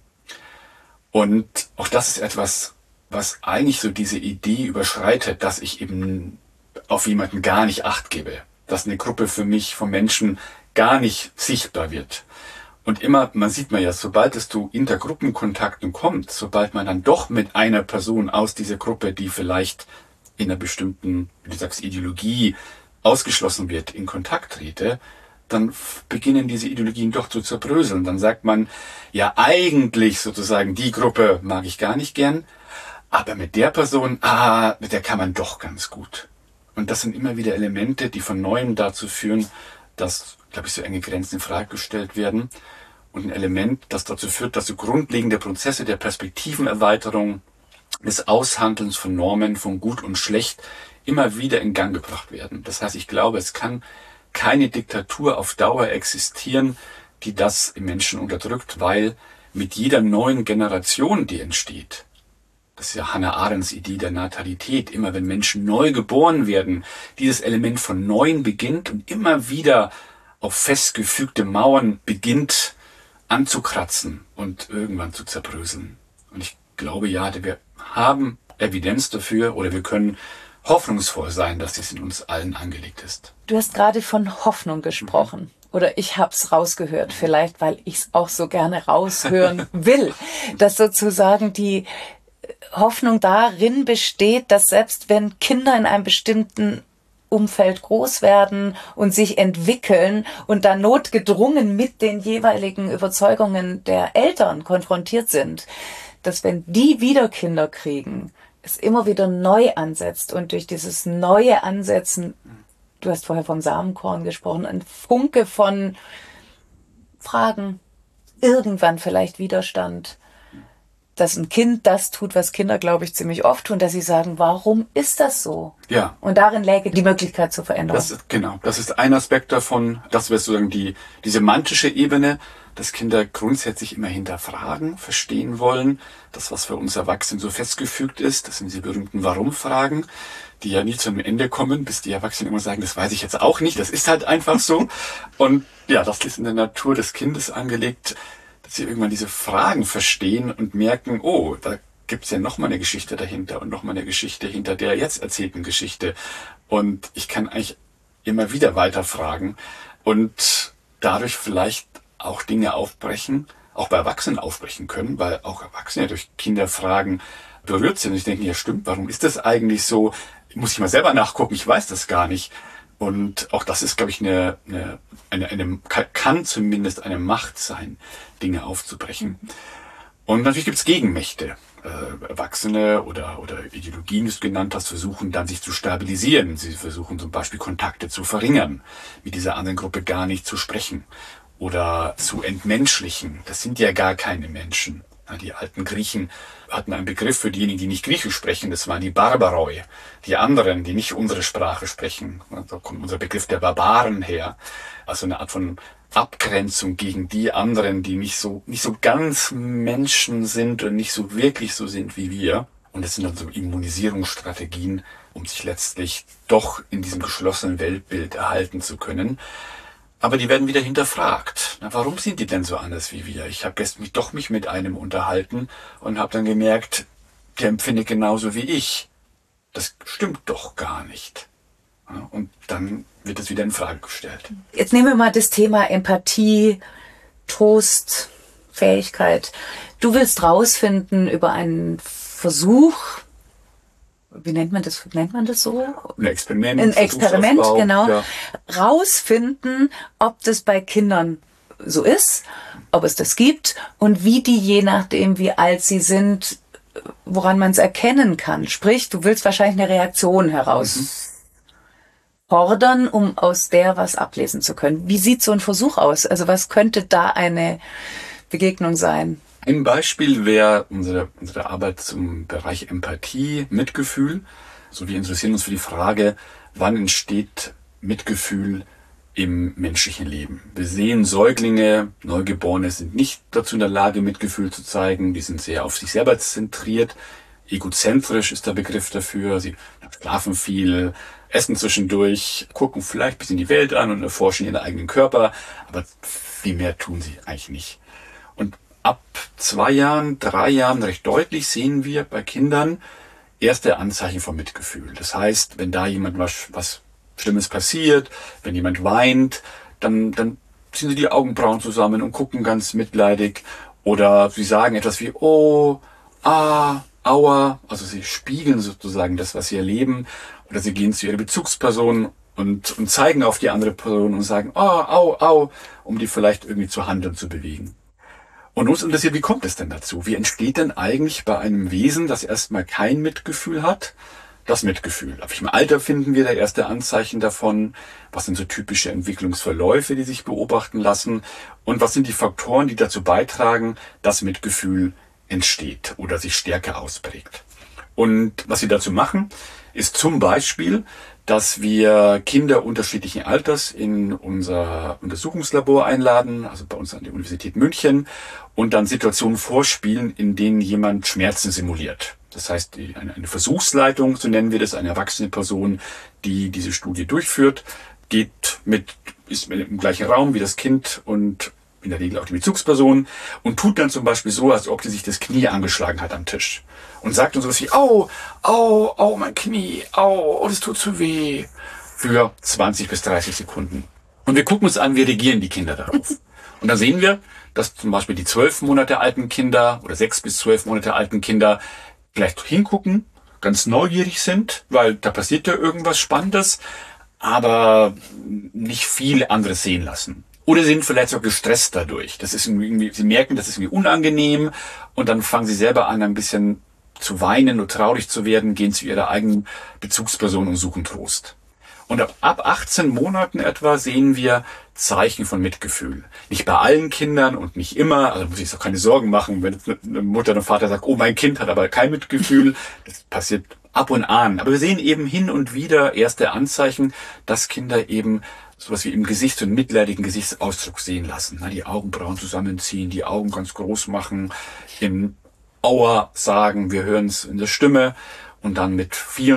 Und auch das ist etwas, was eigentlich so diese Idee überschreitet, dass ich eben auf jemanden gar nicht Acht gebe, dass eine Gruppe für mich von Menschen gar nicht sichtbar wird. Und immer, man sieht ja, sobald es zu Intergruppenkontakten kommt, sobald man dann doch mit einer Person aus dieser Gruppe, die vielleicht in einer bestimmten, wie du sagst, Ideologie ausgeschlossen wird, in Kontakt trete, dann beginnen diese Ideologien doch zu zerbröseln. Dann sagt man, ja eigentlich sozusagen, die Gruppe mag ich gar nicht gern, aber mit der Person, mit der kann man doch ganz gut. Und das sind immer wieder Elemente, die von Neuem dazu führen, dass, glaube ich, so enge Grenzen in Frage gestellt werden. Und ein Element, das dazu führt, dass so grundlegende Prozesse der Perspektivenerweiterung, des Aushandelns von Normen, von Gut und Schlecht immer wieder in Gang gebracht werden. Das heißt, ich glaube, es kann keine Diktatur auf Dauer existieren, die das im Menschen unterdrückt, weil mit jeder neuen Generation, die entsteht, das ist ja Hannah Arendts Idee der Natalität, immer wenn Menschen neu geboren werden, dieses Element von Neuen beginnt und immer wieder auf festgefügte Mauern beginnt anzukratzen und irgendwann zu zerbröseln. Und ich glaube, ja, wir haben Evidenz dafür oder wir können hoffnungsvoll sein, dass dies in uns allen angelegt ist. Du hast gerade von Hoffnung gesprochen. Oder ich habe es rausgehört, vielleicht weil ich es auch so gerne raushören will, dass sozusagen die Hoffnung darin besteht, dass selbst wenn Kinder in einem bestimmten Umfeld groß werden und sich entwickeln und dann notgedrungen mit den jeweiligen Überzeugungen der Eltern konfrontiert sind, dass wenn die wieder Kinder kriegen, es immer wieder neu ansetzt und durch dieses neue Ansetzen, du hast vorher vom Samenkorn gesprochen, ein Funke von Fragen, irgendwann vielleicht Widerstand, dass ein Kind das tut, was Kinder, glaube ich, ziemlich oft tun, dass sie sagen, warum ist das so? Ja. Und darin läge die Möglichkeit zur Veränderung. Das ist ein Aspekt davon, das wäre sozusagen die semantische Ebene, dass Kinder grundsätzlich immer hinterfragen, verstehen wollen. Das, was für uns Erwachsene so festgefügt ist, das sind diese berühmten Warum-Fragen, die ja nie zum Ende kommen, bis die Erwachsenen immer sagen, das weiß ich jetzt auch nicht, das ist halt einfach so. Und ja, das ist in der Natur des Kindes angelegt, dass sie irgendwann diese Fragen verstehen und merken, oh, da gibt's ja noch mal eine Geschichte dahinter und noch mal eine Geschichte hinter der jetzt erzählten Geschichte. Und ich kann eigentlich immer wieder weiterfragen und dadurch vielleicht auch Dinge aufbrechen, auch bei Erwachsenen aufbrechen können, weil auch Erwachsene durch Kinderfragen berührt sind. Und ich denke, ja stimmt, warum ist das eigentlich so? Muss ich mal selber nachgucken, ich weiß das gar nicht. Und auch das ist, glaube ich, kann zumindest eine Macht sein, Dinge aufzubrechen. Und natürlich gibt's Gegenmächte. Erwachsene oder Ideologien, die du genannt hast, versuchen dann sich zu stabilisieren. Sie versuchen zum Beispiel Kontakte zu verringern, mit dieser anderen Gruppe gar nicht zu sprechen oder zu entmenschlichen. Das sind ja gar keine Menschen. Die alten Griechen hatten einen Begriff für diejenigen, die nicht Griechisch sprechen. Das waren die Barbaroi, die anderen, die nicht unsere Sprache sprechen. Da kommt unser Begriff der Barbaren her. Also eine Art von Abgrenzung gegen die anderen, die nicht so ganz Menschen sind und nicht so wirklich so sind wie wir. Und das sind dann so Immunisierungsstrategien, um sich letztlich doch in diesem geschlossenen Weltbild erhalten zu können. Aber die werden wieder hinterfragt. Na, warum sind die denn so anders wie wir? Ich habe gestern mich mit einem unterhalten und habe dann gemerkt, der empfindet genauso wie ich. Das stimmt doch gar nicht. Ja, und dann wird es wieder in Frage gestellt. Jetzt nehmen wir mal das Thema Empathie, Trost, Fähigkeit. Du willst rausfinden über einen Versuch, wie nennt man das? Nennt man das so? Ein Experiment. Ein Experiment, genau. Ja. Rausfinden, ob das bei Kindern so ist, ob es das gibt und wie die, je nachdem wie alt sie sind, woran man es erkennen kann. Sprich, du willst wahrscheinlich eine Reaktion herausfordern, um aus der was ablesen zu können. Wie sieht so ein Versuch aus? Also was könnte da eine Begegnung sein? Ein Beispiel wäre unsere Arbeit zum Bereich Empathie, Mitgefühl. Also wir interessieren uns für die Frage, wann entsteht Mitgefühl im menschlichen Leben. Wir sehen Säuglinge, Neugeborene sind nicht dazu in der Lage, Mitgefühl zu zeigen. Die sind sehr auf sich selber zentriert. Egozentrisch ist der Begriff dafür. Sie schlafen viel, essen zwischendurch, gucken vielleicht ein bisschen die Welt an und erforschen ihren eigenen Körper. Aber viel mehr tun sie eigentlich nicht. Und ab 2 Jahren, 3 Jahren recht deutlich sehen wir bei Kindern erste Anzeichen von Mitgefühl. Das heißt, wenn da jemand was Schlimmes passiert, wenn jemand weint, dann ziehen sie die Augenbrauen zusammen und gucken ganz mitleidig. Oder sie sagen etwas wie, oh, ah, aua. Also sie spiegeln sozusagen das, was sie erleben. Oder sie gehen zu ihrer Bezugsperson und zeigen auf die andere Person und sagen, oh, au, au, um die vielleicht irgendwie zu handeln, zu bewegen. Und uns interessiert, wie kommt es denn dazu? Wie entsteht denn eigentlich bei einem Wesen, das erstmal kein Mitgefühl hat, das Mitgefühl? Ab welchem Alter finden wir da erste Anzeichen davon? Was sind so typische Entwicklungsverläufe, die sich beobachten lassen? Und was sind die Faktoren, die dazu beitragen, dass Mitgefühl entsteht oder sich stärker ausprägt? Und was wir dazu machen, ist zum Beispiel, dass wir Kinder unterschiedlichen Alters in unser Untersuchungslabor einladen, also bei uns an der Universität München, und dann Situationen vorspielen, in denen jemand Schmerzen simuliert. Das heißt, eine Versuchsleitung, so nennen wir das, eine erwachsene Person, die diese Studie durchführt, ist im gleichen Raum wie das Kind und in der Regel auch die Bezugsperson und tut dann zum Beispiel so, als ob sie sich das Knie angeschlagen hat am Tisch und sagt uns sowas wie, au, au, au, mein Knie, au, oh, das tut so weh, für 20 bis 30 Sekunden. Und wir gucken uns an, wie reagieren die Kinder darauf. Und dann sehen wir, dass zum Beispiel die 12 Monate alten Kinder oder 6 bis 12 Monate alten Kinder vielleicht hingucken, ganz neugierig sind, weil da passiert ja irgendwas Spannendes, aber nicht viel anderes sehen lassen. Oder sind vielleicht sogar gestresst dadurch. Das ist irgendwie, sie merken, das ist irgendwie unangenehm und dann fangen sie selber an, ein bisschen zu weinen und traurig zu werden, gehen zu ihrer eigenen Bezugsperson und suchen Trost. Und ab 18 Monaten etwa sehen wir Zeichen von Mitgefühl. Nicht bei allen Kindern und nicht immer, also muss ich auch keine Sorgen machen, wenn jetzt eine Mutter oder Vater sagt, oh, mein Kind hat aber kein Mitgefühl. Das passiert ab und an. Aber wir sehen eben hin und wieder erste Anzeichen, dass Kinder eben sowas wie im Gesicht, so einen mitleidigen Gesichtsausdruck sehen lassen. Die Augenbrauen zusammenziehen, die Augen ganz groß machen, im Aua sagen, wir hören es in der Stimme. Und dann mit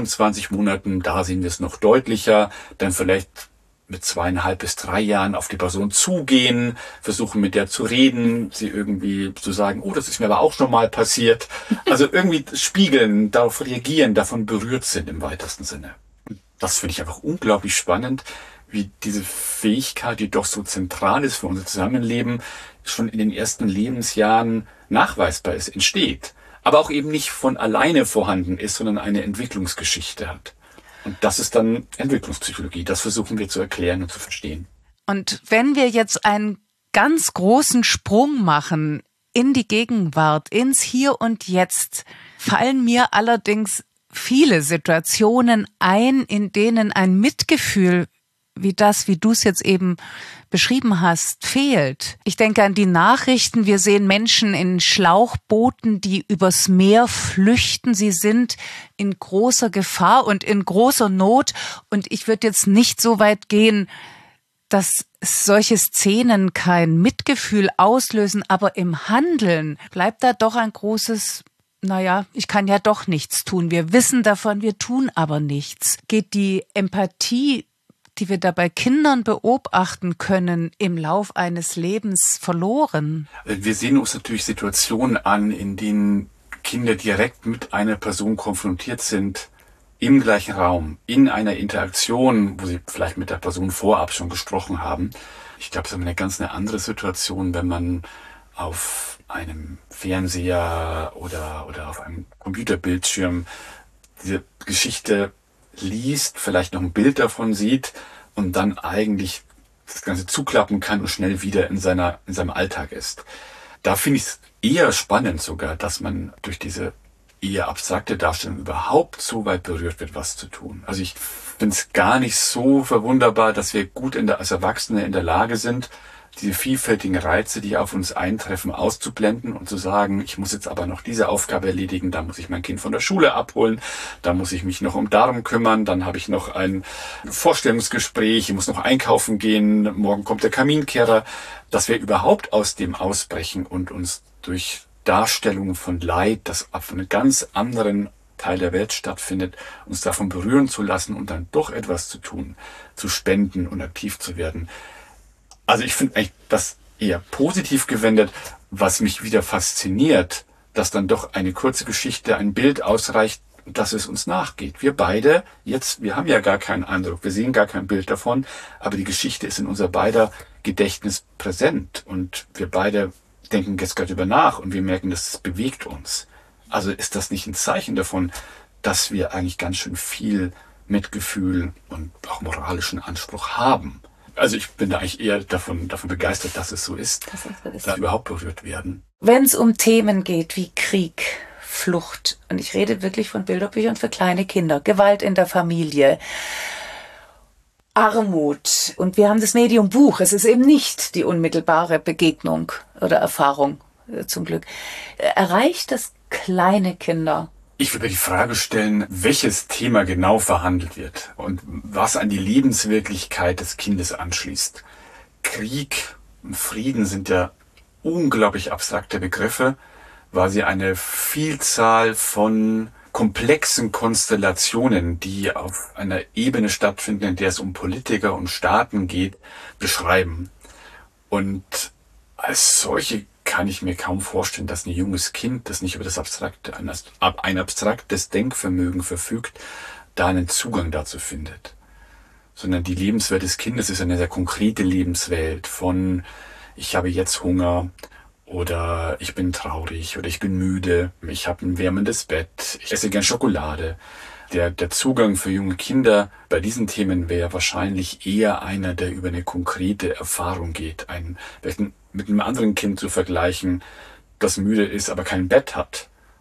24 Monaten, da sehen wir es noch deutlicher, dann vielleicht mit 2,5 bis 3 Jahren auf die Person zugehen, versuchen mit der zu reden, sie irgendwie zu sagen, oh, das ist mir aber auch schon mal passiert. Also irgendwie spiegeln, darauf reagieren, davon berührt sind im weitesten Sinne. Das finde ich einfach unglaublich spannend, wie diese Fähigkeit, die doch so zentral ist für unser Zusammenleben, schon in den ersten Lebensjahren nachweisbar ist, entsteht. Aber auch eben nicht von alleine vorhanden ist, sondern eine Entwicklungsgeschichte hat. Und das ist dann Entwicklungspsychologie. Das versuchen wir zu erklären und zu verstehen. Und wenn wir jetzt einen ganz großen Sprung machen in die Gegenwart, ins Hier und Jetzt, fallen mir allerdings viele Situationen ein, in denen ein Mitgefühl wie du es jetzt eben beschrieben hast, fehlt. Ich denke an die Nachrichten. Wir sehen Menschen in Schlauchbooten, die übers Meer flüchten. Sie sind in großer Gefahr und in großer Not. Und ich würde jetzt nicht so weit gehen, dass solche Szenen kein Mitgefühl auslösen. Aber im Handeln bleibt da doch ein großes, ich kann ja doch nichts tun. Wir wissen davon, wir tun aber nichts. Geht die Empathie, die wir da bei Kindern beobachten können, im Lauf eines Lebens verloren? Wir sehen uns natürlich Situationen an, in denen Kinder direkt mit einer Person konfrontiert sind, im gleichen Raum, in einer Interaktion, wo sie vielleicht mit der Person vorab schon gesprochen haben. Ich glaube, es ist eine ganz andere Situation, wenn man auf einem Fernseher oder auf einem Computerbildschirm diese Geschichte liest, vielleicht noch ein Bild davon sieht und dann eigentlich das Ganze zuklappen kann und schnell wieder in seinem Alltag ist. Da finde ich es eher spannend sogar, dass man durch diese eher abstrakte Darstellung überhaupt so weit berührt wird, was zu tun. Also ich finde es gar nicht so verwunderbar, dass wir gut als Erwachsene in der Lage sind, diese vielfältigen Reize, die auf uns eintreffen, auszublenden und zu sagen, ich muss jetzt aber noch diese Aufgabe erledigen, da muss ich mein Kind von der Schule abholen, da muss ich mich noch darum kümmern, dann habe ich noch ein Vorstellungsgespräch, ich muss noch einkaufen gehen, morgen kommt der Kaminkehrer, dass wir überhaupt aus dem ausbrechen und uns durch Darstellungen von Leid, das auf einem ganz anderen Teil der Welt stattfindet, uns davon berühren zu lassen und dann doch etwas zu tun, zu spenden und aktiv zu werden. Also ich finde eigentlich das eher positiv gewendet, was mich wieder fasziniert, dass dann doch eine kurze Geschichte, ein Bild ausreicht, dass es uns nachgeht. Wir beide, wir haben ja gar keinen Eindruck, wir sehen gar kein Bild davon, aber die Geschichte ist in unser beider Gedächtnis präsent und wir beide denken jetzt gerade über nach und wir merken, dass es bewegt uns. Also ist das nicht ein Zeichen davon, dass wir eigentlich ganz schön viel Mitgefühl und auch moralischen Anspruch haben? Also ich bin da eigentlich eher davon begeistert, dass es so ist, dass wir überhaupt berührt werden. Wenn es um Themen geht wie Krieg, Flucht, und ich rede wirklich von Bilderbüchern für kleine Kinder, Gewalt in der Familie, Armut, und wir haben das Medium Buch, es ist eben nicht die unmittelbare Begegnung oder Erfahrung, zum Glück. Erreicht das kleine Kinder? Ich würde die Frage stellen, welches Thema genau verhandelt wird und was an die Lebenswirklichkeit des Kindes anschließt. Krieg und Frieden sind ja unglaublich abstrakte Begriffe, weil sie eine Vielzahl von komplexen Konstellationen, die auf einer Ebene stattfinden, in der es um Politiker und Staaten geht, beschreiben. Und als solche kann ich mir kaum vorstellen, dass ein junges Kind, das nicht über ein abstraktes Denkvermögen verfügt, da einen Zugang dazu findet. Sondern die Lebenswelt des Kindes ist eine sehr konkrete Lebenswelt von ich habe jetzt Hunger oder ich bin traurig oder ich bin müde, ich habe ein wärmendes Bett, ich esse gern Schokolade. Der Zugang für junge Kinder bei diesen Themen wäre wahrscheinlich eher einer, der über eine konkrete Erfahrung geht. Mit einem anderen Kind zu vergleichen, das müde ist, aber kein Bett hat.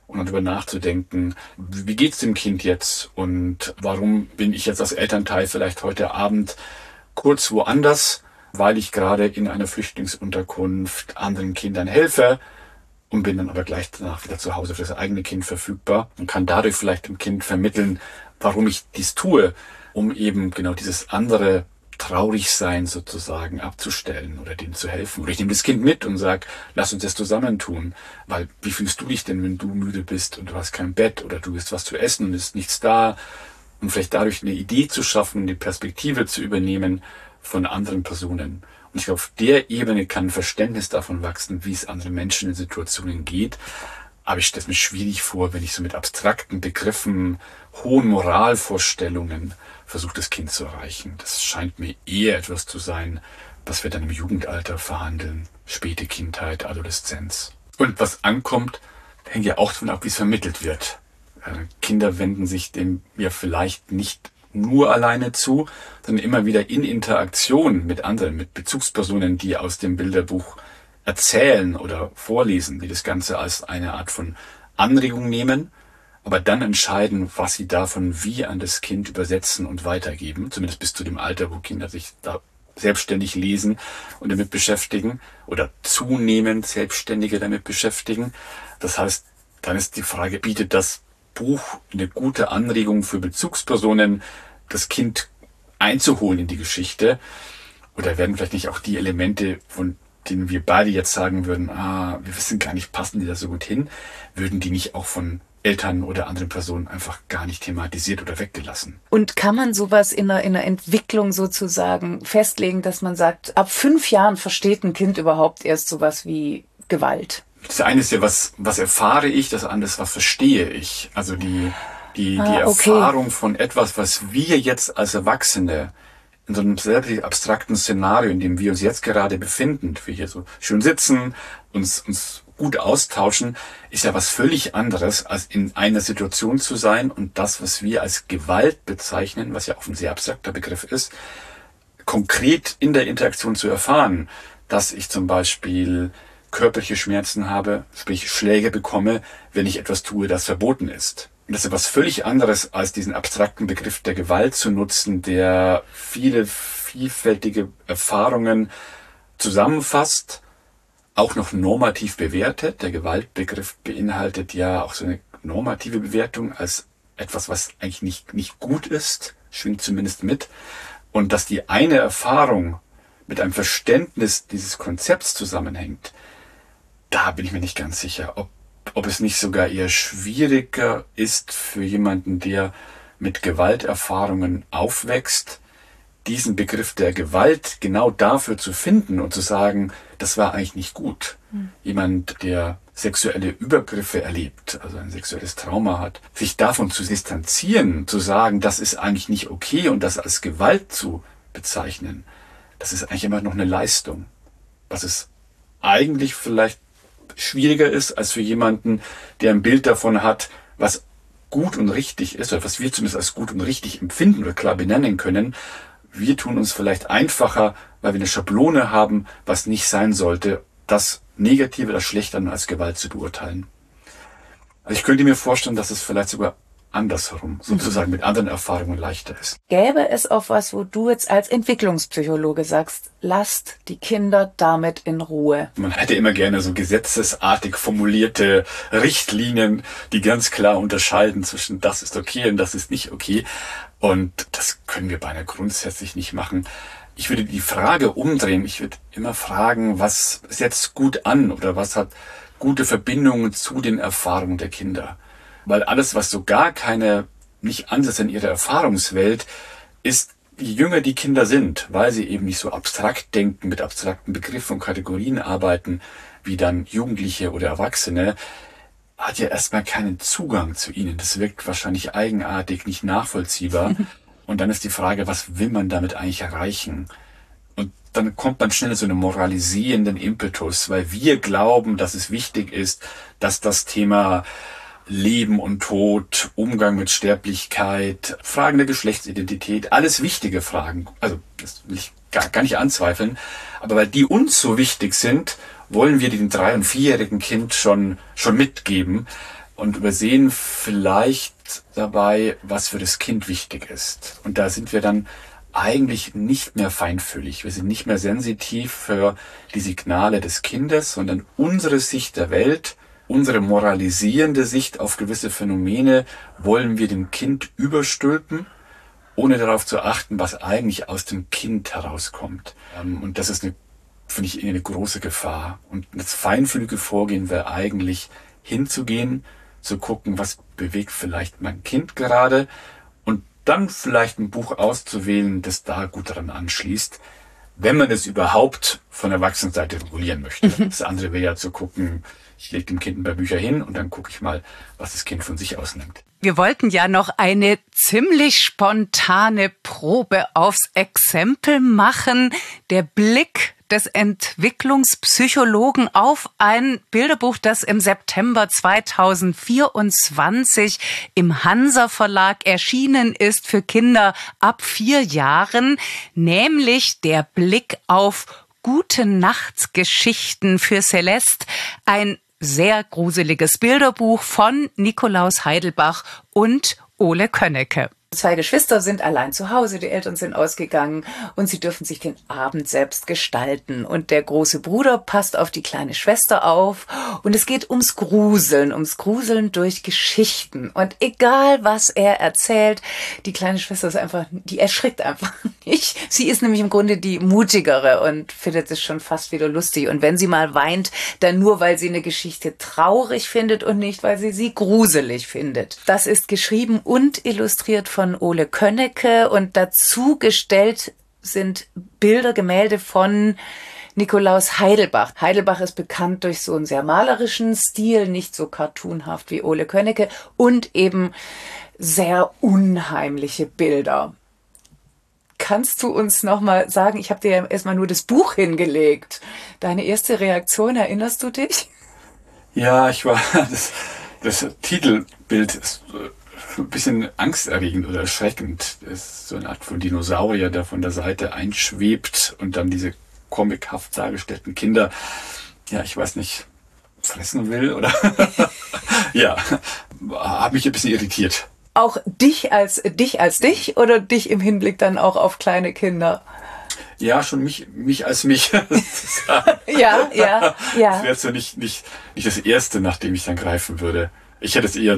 und darüber nachzudenken, wie geht's dem Kind jetzt und warum bin ich jetzt als Elternteil vielleicht heute Abend kurz woanders, weil ich gerade in einer Flüchtlingsunterkunft anderen Kindern helfe und bin dann aber gleich danach wieder zu Hause für das eigene Kind verfügbar und kann dadurch vielleicht dem Kind vermitteln, warum ich dies tue, um eben genau dieses andere Traurigsein sozusagen abzustellen oder dem zu helfen. Oder ich nehme das Kind mit und sage, lass uns das zusammen tun. Weil wie fühlst du dich denn, wenn du müde bist und du hast kein Bett oder du willst was zu essen und es ist nichts da? Und vielleicht dadurch eine Idee zu schaffen, die Perspektive zu übernehmen von anderen Personen. Und ich glaube, auf der Ebene kann Verständnis davon wachsen, wie es anderen Menschen in Situationen geht. Aber ich stelle es mir schwierig vor, wenn ich so mit abstrakten Begriffen, hohen Moralvorstellungen versuche, das Kind zu erreichen. Das scheint mir eher etwas zu sein, was wir dann im Jugendalter verhandeln. Späte Kindheit, Adoleszenz. Und was ankommt, hängt ja auch davon ab, wie es vermittelt wird. Kinder wenden sich dem ja vielleicht nicht nur alleine zu, sondern immer wieder in Interaktion mit anderen, mit Bezugspersonen, die aus dem Bilderbuch erzählen oder vorlesen, die das Ganze als eine Art von Anregung nehmen, aber dann entscheiden, was sie davon wie an das Kind übersetzen und weitergeben, zumindest bis zu dem Alter, wo Kinder sich da selbstständig lesen und damit beschäftigen oder zunehmend Selbstständige damit beschäftigen. Das heißt, dann ist die Frage, bietet das Buch eine gute Anregung für Bezugspersonen, das Kind einzuholen in die Geschichte? Oder werden vielleicht nicht auch die Elemente, von denen wir beide jetzt sagen würden, wir wissen gar nicht, passen die da so gut hin, würden die nicht auch von Eltern oder anderen Personen einfach gar nicht thematisiert oder weggelassen? Und kann man sowas in einer Entwicklung sozusagen festlegen, dass man sagt, ab 5 Jahren versteht ein Kind überhaupt erst sowas wie Gewalt? Das eine ist ja, was erfahre ich, das andere ist, was verstehe ich. Also die Erfahrung von etwas, was wir jetzt als Erwachsene in so einem sehr abstrakten Szenario, in dem wir uns jetzt gerade befinden, wir hier so schön sitzen, uns gut austauschen, ist ja was völlig anderes, als in einer Situation zu sein und das, was wir als Gewalt bezeichnen, was ja auch ein sehr abstrakter Begriff ist, konkret in der Interaktion zu erfahren, dass ich zum Beispiel körperliche Schmerzen habe, sprich Schläge bekomme, wenn ich etwas tue, das verboten ist. Und das ist etwas völlig anderes, als diesen abstrakten Begriff der Gewalt zu nutzen, der viele vielfältige Erfahrungen zusammenfasst, auch noch normativ bewertet. Der Gewaltbegriff beinhaltet ja auch so eine normative Bewertung als etwas, was eigentlich nicht gut ist, schwingt zumindest mit. Und dass die eine Erfahrung mit einem Verständnis dieses Konzepts zusammenhängt, da bin ich mir nicht ganz sicher, ob es nicht sogar eher schwieriger ist für jemanden, der mit Gewalterfahrungen aufwächst, diesen Begriff der Gewalt genau dafür zu finden und zu sagen, das war eigentlich nicht gut. Jemand, der sexuelle Übergriffe erlebt, also ein sexuelles Trauma hat, sich davon zu distanzieren, zu sagen, das ist eigentlich nicht okay und das als Gewalt zu bezeichnen, das ist eigentlich immer noch eine Leistung. Was es eigentlich vielleicht schwieriger ist, als für jemanden, der ein Bild davon hat, was gut und richtig ist, oder was wir zumindest als gut und richtig empfinden oder klar benennen können. Wir tun uns vielleicht einfacher, weil wir eine Schablone haben, was nicht sein sollte, das Negative, das Schlechte dann als Gewalt zu beurteilen. Also ich könnte mir vorstellen, dass es vielleicht sogar andersherum, sozusagen mit anderen Erfahrungen leichter ist. Gäbe es auch was, wo du jetzt als Entwicklungspsychologe sagst, lasst die Kinder damit in Ruhe? Man hätte immer gerne so gesetzesartig formulierte Richtlinien, die ganz klar unterscheiden zwischen das ist okay und das ist nicht okay. Und das können wir beinahe grundsätzlich nicht machen. Ich würde die Frage umdrehen. Ich würde immer fragen, was setzt gut an oder was hat gute Verbindungen zu den Erfahrungen der Kinder? Weil alles, was so gar keine, nicht Ansatz in ihrer Erfahrungswelt, ist, je jünger die Kinder sind, weil sie eben nicht so abstrakt denken, mit abstrakten Begriffen und Kategorien arbeiten, wie dann Jugendliche oder Erwachsene, hat ja erstmal keinen Zugang zu ihnen. Das wirkt wahrscheinlich eigenartig, nicht nachvollziehbar. Und dann ist die Frage, was will man damit eigentlich erreichen? Und dann kommt man schnell in so einen moralisierenden Impetus, weil wir glauben, dass es wichtig ist, dass das Thema Leben und Tod, Umgang mit Sterblichkeit, Fragen der Geschlechtsidentität, alles wichtige Fragen. Also das will ich gar nicht anzweifeln. Aber weil die uns so wichtig sind, wollen wir dem 3- und 4-jährigen Kind schon mitgeben. und übersehen vielleicht dabei, was für das Kind wichtig ist. Und da sind wir dann eigentlich nicht mehr feinfühlig. Wir sind nicht mehr sensitiv für die Signale des Kindes, sondern unsere Sicht der Welt, unsere moralisierende Sicht auf gewisse Phänomene wollen wir dem Kind überstülpen, ohne darauf zu achten, was eigentlich aus dem Kind herauskommt. Und das ist finde ich, eine große Gefahr. Und das feinfühlige Vorgehen wäre eigentlich hinzugehen, zu gucken, was bewegt vielleicht mein Kind gerade und dann vielleicht ein Buch auszuwählen, das da gut daran anschließt, wenn man es überhaupt von der Erwachsenenseite regulieren möchte. Das andere wäre ja zu gucken, ich lege dem Kind ein paar Bücher hin und dann gucke ich mal, was das Kind von sich aus nimmt. Wir wollten ja noch eine ziemlich spontane Probe aufs Exempel machen. Der Blick des Entwicklungspsychologen auf ein Bilderbuch, das im September 2024 im Hansa Verlag erschienen ist für Kinder ab 4 Jahren, nämlich der Blick auf Gute-Nacht-Geschichten für Celeste, ein sehr gruseliges Bilderbuch von Nikolaus Heidelbach und Ole Könnecke. 2 Geschwister sind allein zu Hause, die Eltern sind ausgegangen und sie dürfen sich den Abend selbst gestalten. Und der große Bruder passt auf die kleine Schwester auf und es geht ums Gruseln durch Geschichten. Und egal, was er erzählt, die kleine Schwester die erschrickt einfach nicht. Sie ist nämlich im Grunde die Mutigere und findet es schon fast wieder lustig. Und wenn sie mal weint, dann nur, weil sie eine Geschichte traurig findet und nicht, weil sie gruselig findet. Das ist geschrieben und illustriert von Ole Könnecke und dazu gestellt sind Bilder, Gemälde von Nikolaus Heidelbach. Heidelbach ist bekannt durch so einen sehr malerischen Stil, nicht so cartoonhaft wie Ole Könnecke und eben sehr unheimliche Bilder. Kannst du uns noch mal sagen, ich habe dir ja erstmal nur das Buch hingelegt. Deine erste Reaktion, erinnerst du dich? Ja, das Titelbild ist ein bisschen angsterregend oder erschreckend. Das ist so eine Art von Dinosaurier, der von der Seite einschwebt und dann diese comichaft dargestellten Kinder, ja, ich weiß nicht, fressen will oder ja, hat mich ein bisschen irritiert. Auch dich als dich oder dich im Hinblick dann auch auf kleine Kinder? Ja, schon mich als mich. Ja. Das wäre so nicht das Erste, nach dem ich dann greifen würde. Ich hätte es eher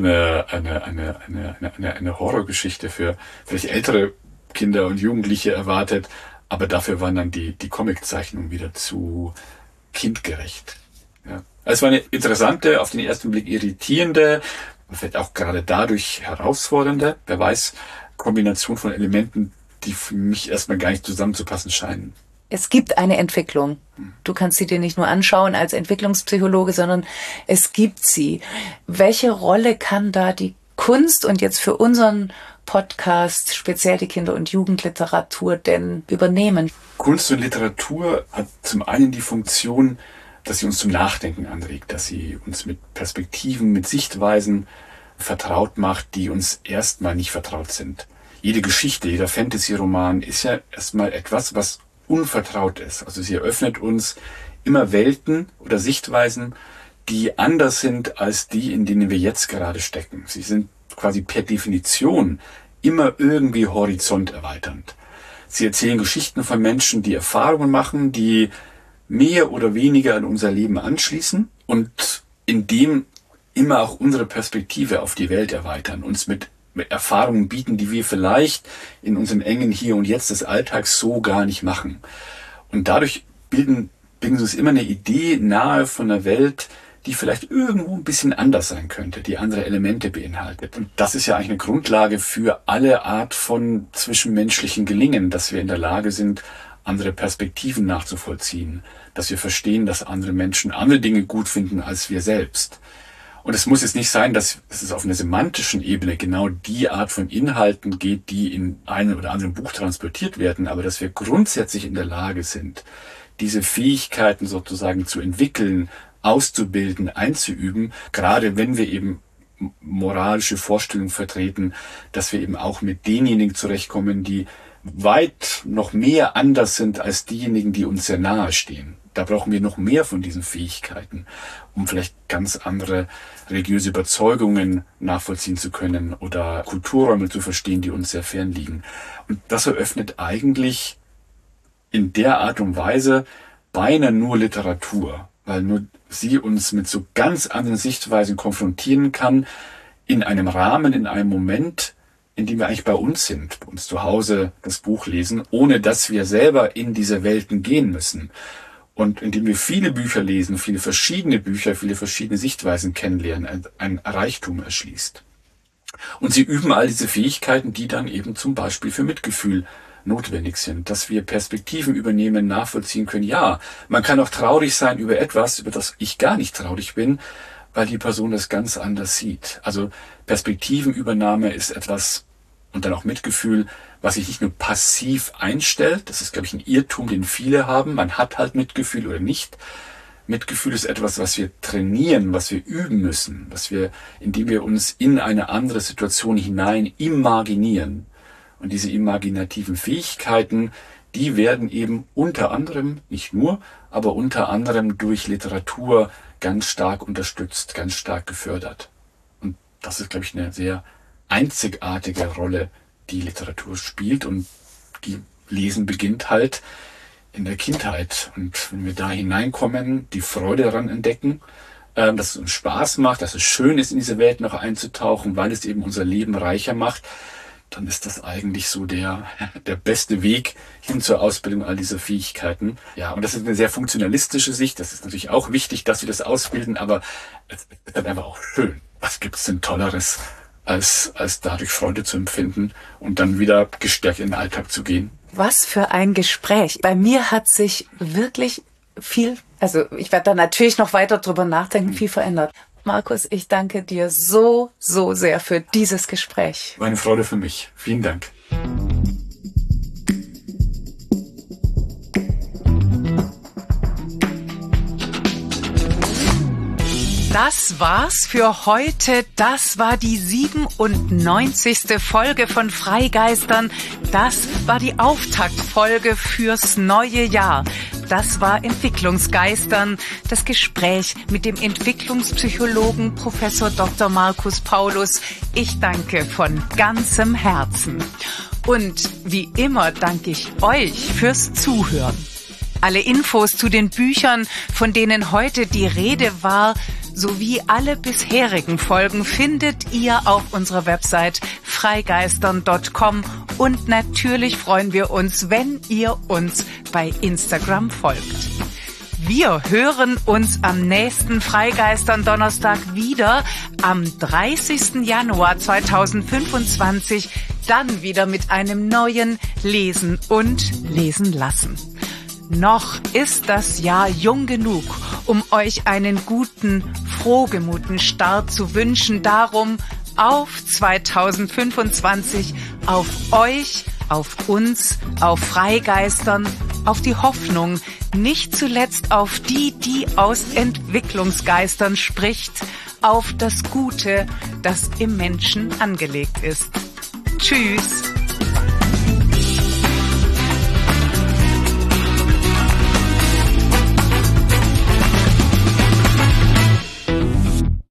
eine Horrorgeschichte für vielleicht ältere Kinder und Jugendliche erwartet, aber dafür waren dann die Comiczeichnungen wieder zu kindgerecht. Ja. Es war eine interessante, auf den ersten Blick irritierende, vielleicht auch gerade dadurch herausfordernde, wer weiß, Kombination von Elementen, die für mich erstmal gar nicht zusammenzupassen scheinen. Es gibt eine Entwicklung. Du kannst sie dir nicht nur anschauen als Entwicklungspsychologe, sondern es gibt sie. Welche Rolle kann da die Kunst und jetzt für unseren Podcast, speziell die Kinder- und Jugendliteratur, denn übernehmen? Kunst und Literatur hat zum einen die Funktion, dass sie uns zum Nachdenken anregt, dass sie uns mit Perspektiven, mit Sichtweisen vertraut macht, die uns erstmal nicht vertraut sind. Jede Geschichte, jeder Fantasy-Roman ist ja erstmal etwas, was unvertraut ist. Also sie eröffnet uns immer Welten oder Sichtweisen, die anders sind als die, in denen wir jetzt gerade stecken. Sie sind quasi per Definition immer irgendwie horizonterweiternd. Sie erzählen Geschichten von Menschen, die Erfahrungen machen, die mehr oder weniger an unser Leben anschließen und in dem immer auch unsere Perspektive auf die Welt erweitern, uns mit Erfahrungen bieten, die wir vielleicht in unserem engen Hier und Jetzt des Alltags so gar nicht machen. Und dadurch bringen sie uns immer eine Idee nahe von einer Welt, die vielleicht irgendwo ein bisschen anders sein könnte, die andere Elemente beinhaltet. Und das ist ja eigentlich eine Grundlage für alle Art von zwischenmenschlichen Gelingen, dass wir in der Lage sind, andere Perspektiven nachzuvollziehen, dass wir verstehen, dass andere Menschen andere Dinge gut finden als wir selbst. Und es muss jetzt nicht sein, dass es auf einer semantischen Ebene genau die Art von Inhalten geht, die in einem oder anderen Buch transportiert werden, aber dass wir grundsätzlich in der Lage sind, diese Fähigkeiten sozusagen zu entwickeln, auszubilden, einzuüben, gerade wenn wir eben moralische Vorstellungen vertreten, dass wir eben auch mit denjenigen zurechtkommen, die weit noch mehr anders sind als diejenigen, die uns sehr nahe stehen. da brauchen wir noch mehr von diesen Fähigkeiten, um vielleicht ganz andere religiöse Überzeugungen nachvollziehen zu können oder Kulturräume zu verstehen, die uns sehr fern liegen. Und das eröffnet eigentlich in der Art und Weise beinahe nur Literatur, weil nur sie uns mit so ganz anderen Sichtweisen konfrontieren kann, in einem Rahmen, in einem Moment, in dem wir eigentlich bei uns sind, bei uns zu Hause das Buch lesen, ohne dass wir selber in diese Welten gehen müssen. Und indem wir viele Bücher lesen, viele verschiedene Bücher, viele verschiedene Sichtweisen kennenlernen, ein Reichtum erschließt. Und sie üben all diese Fähigkeiten, die dann eben zum Beispiel für Mitgefühl notwendig sind, dass wir Perspektiven übernehmen, nachvollziehen können. Ja, man kann auch traurig sein über etwas, über das ich gar nicht traurig bin, weil die Person das ganz anders sieht. Also Perspektivenübernahme ist etwas, und dann auch Mitgefühl, was sich nicht nur passiv einstellt. Das ist, glaube ich, ein Irrtum, den viele haben. Man hat halt Mitgefühl oder nicht. Mitgefühl ist etwas, was wir trainieren, was wir üben müssen, indem wir uns in eine andere Situation hinein imaginieren. Und diese imaginativen Fähigkeiten, die werden eben unter anderem, nicht nur, aber unter anderem durch Literatur ganz stark unterstützt, ganz stark gefördert. Und das ist, glaube ich, eine sehr einzigartige Rolle, die Literatur spielt, und die Lesen beginnt halt in der Kindheit. Und wenn wir da hineinkommen, die Freude daran entdecken, dass es uns Spaß macht, dass es schön ist, in diese Welt noch einzutauchen, weil es eben unser Leben reicher macht, dann ist das eigentlich so der beste Weg hin zur Ausbildung all dieser Fähigkeiten. Ja, und das ist eine sehr funktionalistische Sicht. Das ist natürlich auch wichtig, dass wir das ausbilden, aber es ist dann einfach auch schön. Was gibt's denn Tolleres, als dadurch Freude zu empfinden und dann wieder gestärkt in den Alltag zu gehen? Was für ein Gespräch. Bei mir hat sich wirklich viel, also ich werde da natürlich noch weiter drüber nachdenken, viel verändert. Markus, ich danke dir so sehr für dieses Gespräch. War eine Freude für mich. Vielen Dank. Das war's für heute. Das war die 97. Folge von Freigeistern. Das war die Auftaktfolge fürs neue Jahr. Das war Entwicklungsgeistern, das Gespräch mit dem Entwicklungspsychologen Professor Dr. Markus Paulus. Ich danke von ganzem Herzen. Und wie immer danke ich euch fürs Zuhören. Alle Infos zu den Büchern, von denen heute die Rede war, sowie alle bisherigen Folgen findet ihr auf unserer Website freigeistern.com, und natürlich freuen wir uns, wenn ihr uns bei Instagram folgt. Wir hören uns am nächsten Freigeistern Donnerstag wieder, am 30. Januar 2025, dann wieder mit einem neuen Lesen und Lesen lassen. Noch ist das Jahr jung genug, um euch einen guten, frohgemuten Start zu wünschen. Darum auf 2025, auf euch, auf uns, auf Freigeistern, auf die Hoffnung, nicht zuletzt auf die aus Entwicklungsgeistern spricht, auf das Gute, das im Menschen angelegt ist. Tschüss!